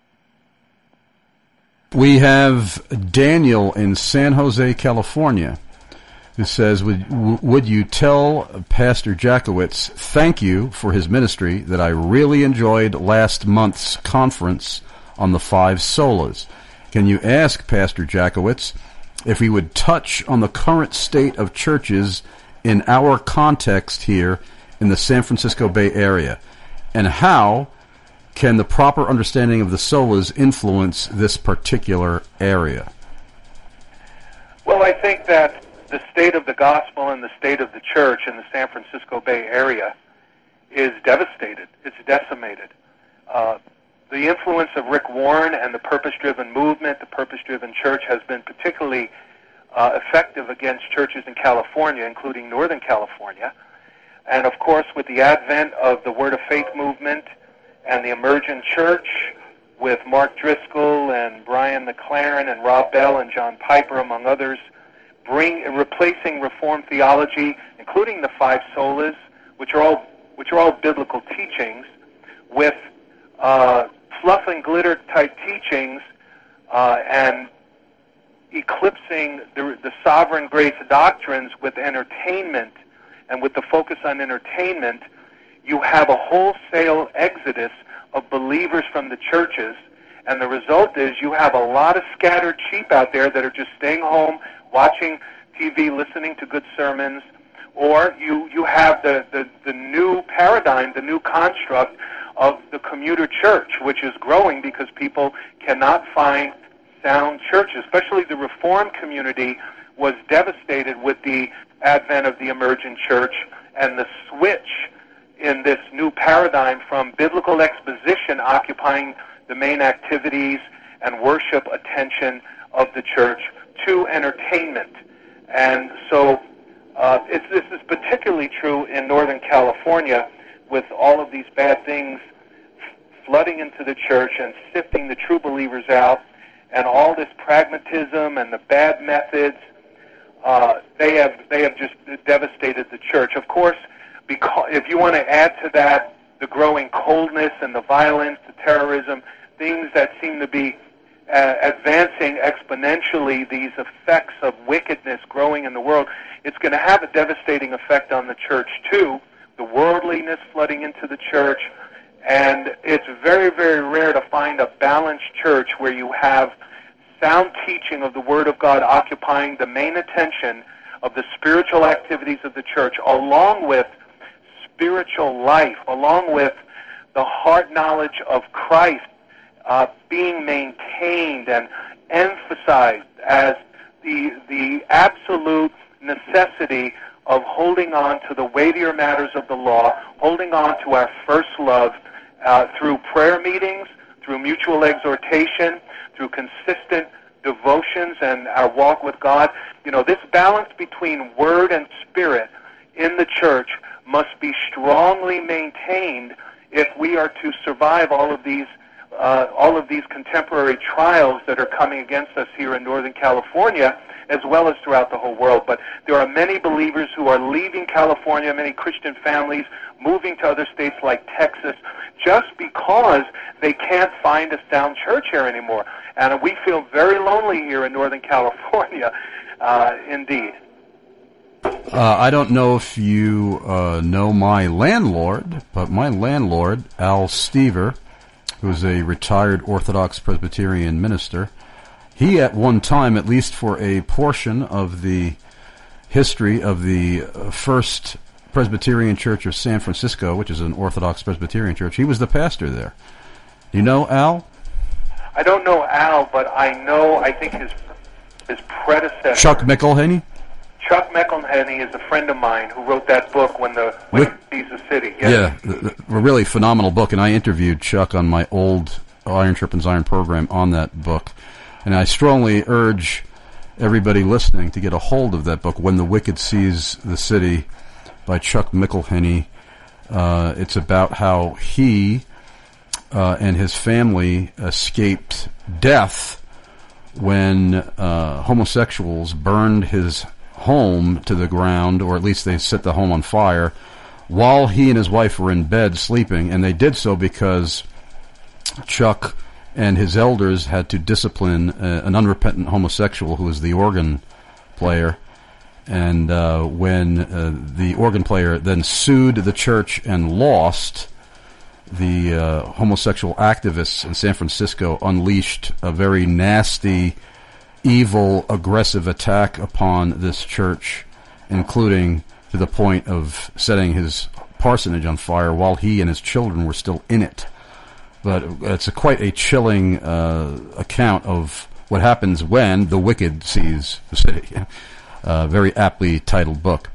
We have Daniel in San Jose, California, who says, would you tell Pastor Jackowitz thank you for his ministry that I really enjoyed last month's conference on the 5 solas. Can you ask Pastor Jackowitz if he would touch on the current state of churches in our context here in the San Francisco Bay Area, and how can the proper understanding of the solas influence this particular area? Well, I think that the state of the gospel and the state of the church in the San Francisco Bay Area is devastated. It's decimated. The influence of Rick Warren and the purpose-driven movement, the purpose-driven church, has been particularly effective against churches in California, including Northern California. And, of course, with the advent of the Word of Faith movement and the emergent church, with Mark Driscoll and Brian McLaren and Rob Bell and John Piper, among others, replacing Reformed theology, including the 5 solas, which are all biblical teachings, with fluff and glitter type teachings, and eclipsing the sovereign grace doctrines with entertainment, and with the focus on entertainment, you have a wholesale exodus of believers from the churches, and the result is you have a lot of scattered sheep out there that are just staying home, watching TV, listening to good sermons, or you have the new paradigm, the new construct of the commuter church, which is growing because people cannot find sound churches. Especially the Reformed community was devastated with the advent of the emergent church and the switch in this new paradigm from biblical exposition occupying the main activities and worship attention of the church to entertainment. And so this is particularly true in Northern California, with all of these bad things flooding into the church and sifting the true believers out, and all this pragmatism and the bad methods. They have just devastated the church. Of course, because if you want to add to that the growing coldness and the violence, the terrorism, things that seem to be advancing exponentially, these effects of wickedness growing in the world, it's going to have a devastating effect on the church too, the worldliness flooding into the church, and it's very, very rare to find a balanced church where you have sound teaching of the Word of God occupying the main attention of the spiritual activities of the church, along with spiritual life, along with the heart knowledge of Christ being maintained and emphasized as the absolute necessity of holding on to the weightier matters of the law, holding on to our first love through prayer meetings, through mutual exhortation, through consistent devotions and our walk with God. You know, this balance between word and spirit in the church must be strongly maintained if we are to survive all of these contemporary trials that are coming against us here in Northern California, as well as throughout the whole world. But there are many believers who are leaving California, many Christian families moving to other states like Texas, just because they can't find a sound church here anymore. And we feel very lonely here in Northern California, indeed. I don't know if you know my landlord, but my landlord, Al Stever, who's a retired Orthodox Presbyterian minister, he at one time, at least for a portion of the history of the First Presbyterian Church of San Francisco, which is an Orthodox Presbyterian church, he was the pastor there. You know Al? I don't know Al, but I think his predecessor... Chuck McElhenney? Chuck McElhenney is a friend of mine who wrote that book, When He Sees the City. Yes. Yeah, a really phenomenal book, and I interviewed Chuck on my old Iron Sharpens Iron program on that book. And I strongly urge everybody listening to get a hold of that book, When the Wicked Seize the City, by Chuck McElhinney. It's about how he and his family escaped death when homosexuals burned his home to the ground, or at least they set the home on fire, while he and his wife were in bed sleeping. And they did so because Chuck and his elders had to discipline an unrepentant homosexual who was the organ player. And when the organ player then sued the church and lost, the homosexual activists in San Francisco unleashed a very nasty, evil, aggressive attack upon this church, including to the point of setting his parsonage on fire while he and his children were still in it. But it's quite a chilling account of what happens when the wicked seize the city. Very aptly titled book.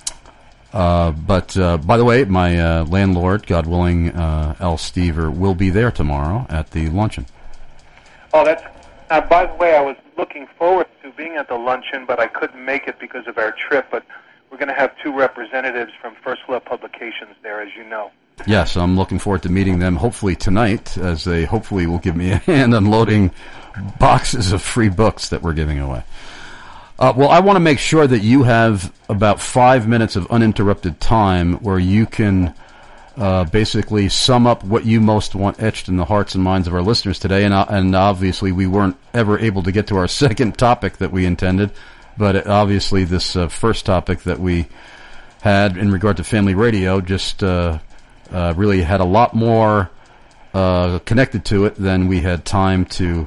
But by the way, my landlord, God willing, Al Stever, will be there tomorrow at the luncheon. Oh, that's... by the way, I was looking forward to being at the luncheon, but I couldn't make it because of our trip. But we're going to have two representatives from First Love Publications there, as you know. Yes, I'm looking forward to meeting them, hopefully tonight, as they hopefully will give me a hand unloading boxes of free books that we're giving away. Well, I want to make sure that you have about 5 minutes of uninterrupted time where you can basically sum up what you most want etched in the hearts and minds of our listeners today. And obviously we weren't ever able to get to our second topic that we intended, but obviously this first topic that we had in regard to family radio just really had a lot more connected to it than we had time to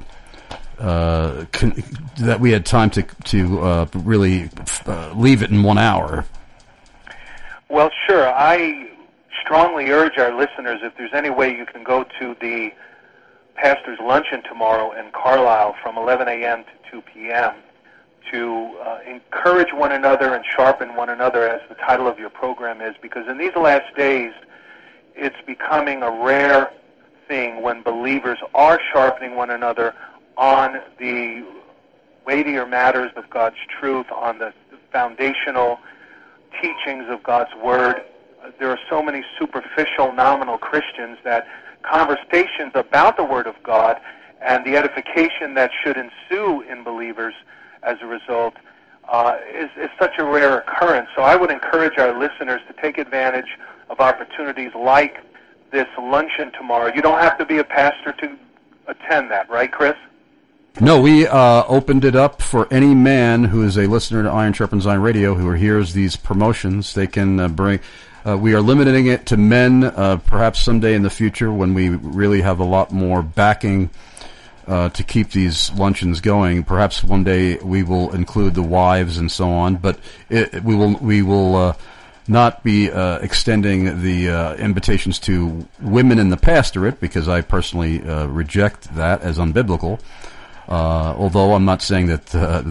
really leave it in 1 hour. Well, sure. I strongly urge our listeners, if there's any way you can go to the pastor's luncheon tomorrow in Carlisle from 11 a.m. to 2 p.m. to encourage one another and sharpen one another, as the title of your program is, because in these last days, it's becoming a rare thing when believers are sharpening one another on the weightier matters of God's truth, on the foundational teachings of God's Word. There are so many superficial, nominal Christians that conversations about the Word of God and the edification that should ensue in believers as a result is such a rare occurrence. So I would encourage our listeners to take advantage of opportunities like this luncheon tomorrow. You don't have to be a pastor to attend that, right, Chris? No, we opened it up for any man who is a listener to Iron Sharpens Iron Radio who hears these promotions. They can bring... we are limiting it to men, perhaps someday in the future when we really have a lot more backing to keep these luncheons going. Perhaps one day we will include the wives and so on, but we will not be extending the invitations to women in the pastorate, because I personally reject that as unbiblical. Although I'm not saying that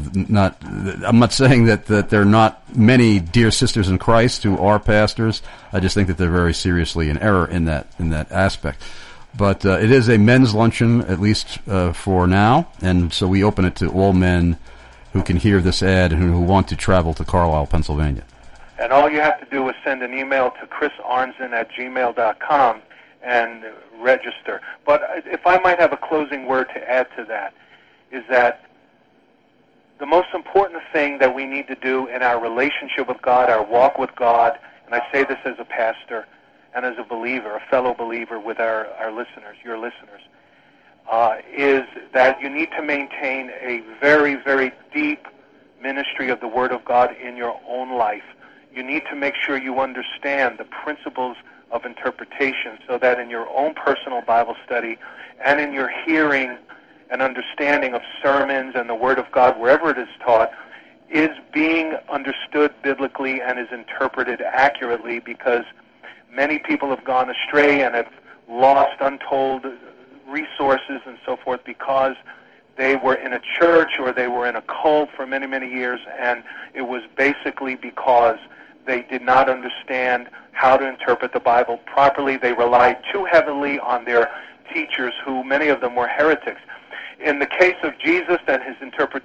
that there are not many dear sisters in Christ who are pastors. I just think that they're very seriously in error in that aspect. But it is a men's luncheon, at least for now, and so we open it to all men who can hear this ad and who want to travel to Carlisle, Pennsylvania. And all you have to do is send an email to chrisarnzen@gmail.com and register. But if I might have a closing word to add to that, is that the most important thing that we need to do in our relationship with God, our walk with God, and I say this as a pastor and as a believer, a fellow believer with our listeners, your listeners, is that you need to maintain a very, very deep ministry of the Word of God in your own life. You need to make sure you understand the principles of interpretation so that in your own personal Bible study and in your hearing and understanding of sermons and the Word of God, wherever it is taught, is being understood biblically and is interpreted accurately, because many people have gone astray and have lost untold resources and so forth because they were in a church or they were in a cult for many, many years, and it was basically because they did not understand how to interpret the Bible properly. They relied too heavily on their teachers who many of them were heretics. In the case of Jesus and his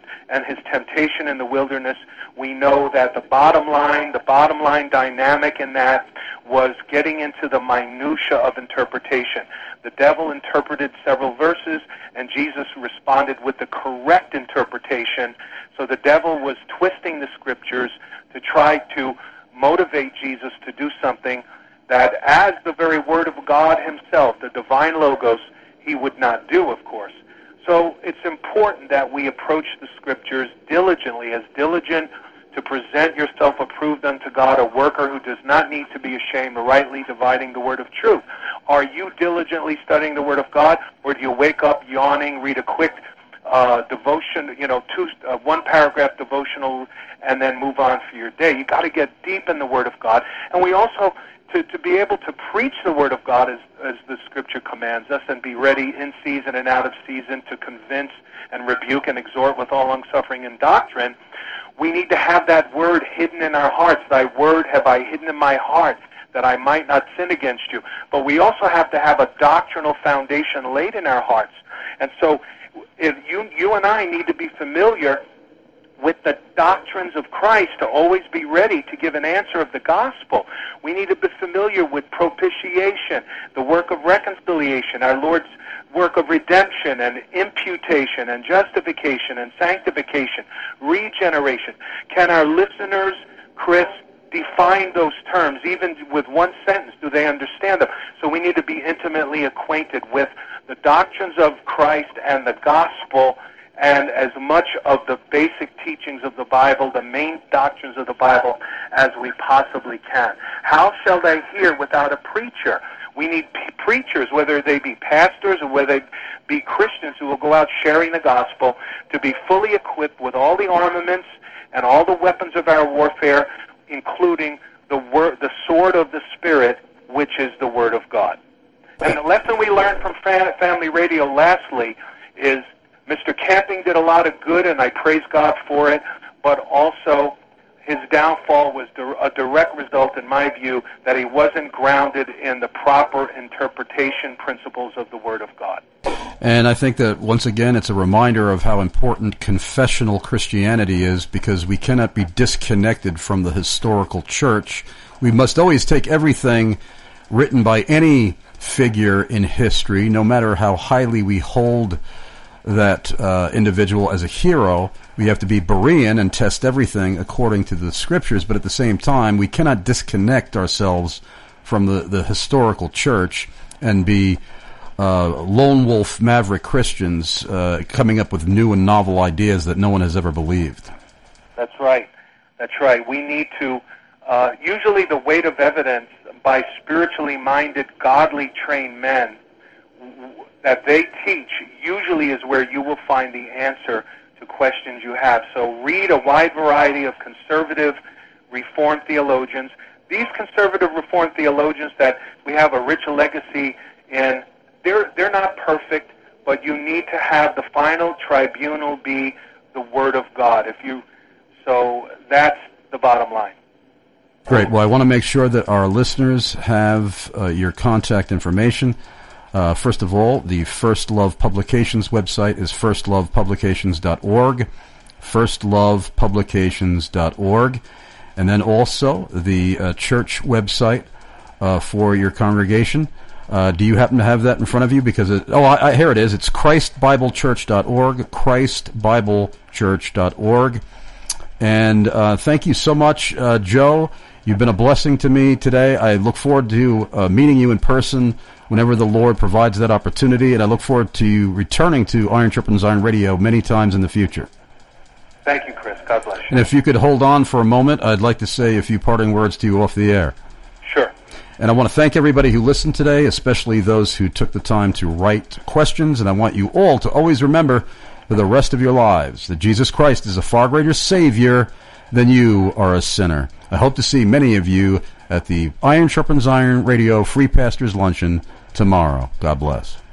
temptation in the wilderness, we know that the bottom line dynamic in that was getting into the minutia of interpretation. The devil interpreted several verses, and Jesus responded with the correct interpretation. So the devil was twisting the scriptures to try to motivate Jesus to do something that, as the very Word of God himself, the divine Logos, he would not do, of course. So it's important that we approach the Scriptures diligently, as diligent to present yourself approved unto God, a worker who does not need to be ashamed, rightly dividing the word of truth. Are you diligently studying the Word of God, or do you wake up yawning, read a quick devotion, one paragraph devotional, and then move on for your day? You got to get deep in the Word of God. And we also, to be able to preach the Word of God as the Scripture commands us, and be ready in season and out of season to convince and rebuke and exhort with all longsuffering and doctrine, we need to have that Word hidden in our hearts. Thy Word have I hidden in my heart, that I might not sin against you. But we also have to have a doctrinal foundation laid in our hearts. And so if you and I need to be familiar with the doctrines of Christ to always be ready to give an answer of the gospel. We need to be familiar with propitiation, the work of reconciliation, our Lord's work of redemption and imputation and justification and sanctification, regeneration. Can our listeners, Chris, define those terms? Even with one sentence, do they understand them? So we need to be intimately acquainted with the doctrines of Christ and the gospel, and as much of the basic teachings of the Bible, the main doctrines of the Bible, as we possibly can. How shall they hear without a preacher? We need preachers, whether they be pastors or whether they be Christians who will go out sharing the gospel, to be fully equipped with all the armaments and all the weapons of our warfare, including the sword of the Spirit, which is the Word of God. And the lesson we learned from Family Radio, lastly, is Mr. Camping did a lot of good, and I praise God for it, but also his downfall was a direct result, in my view, that he wasn't grounded in the proper interpretation principles of the Word of God. And I think that, once again, it's a reminder of how important confessional Christianity is, because we cannot be disconnected from the historical church. We must always take everything written by any figure in history, no matter how highly we hold that individual as a hero. We have to be Berean and test everything according to the Scriptures, but at the same time, we cannot disconnect ourselves from the historical church and be lone wolf maverick Christians coming up with new and novel ideas that no one has ever believed. That's right. That's right. We need to, usually the weight of evidence by spiritually minded, godly trained men that they teach usually is where you will find the answer to questions you have. So read a wide variety of conservative Reformed theologians. These conservative Reformed theologians that we have a rich legacy in, they're not perfect, but you need to have the final tribunal be the Word of God. So that's the bottom line. Great. Well, I want to make sure that our listeners have your contact information. First of all, the First Love Publications website is firstlovepublications.org, firstlovepublications.org, and then also the church website for your congregation. Do you happen to have that in front of you? Because here it is. It's christbiblechurch.org, christbiblechurch.org. And thank you so much, Joe. You've been a blessing to me today. I look forward to meeting you in person whenever the Lord provides that opportunity, and I look forward to you returning to Iron Sharpens Iron Radio many times in the future. Thank you, Chris. God bless you. And if you could hold on for a moment, I'd like to say a few parting words to you off the air. Sure. And I want to thank everybody who listened today, especially those who took the time to write questions, and I want you all to always remember for the rest of your lives that Jesus Christ is a far greater Savior than you are a sinner. I hope to see many of you at the Iron Sharpens Iron Radio Free Pastors Luncheon tomorrow. God bless.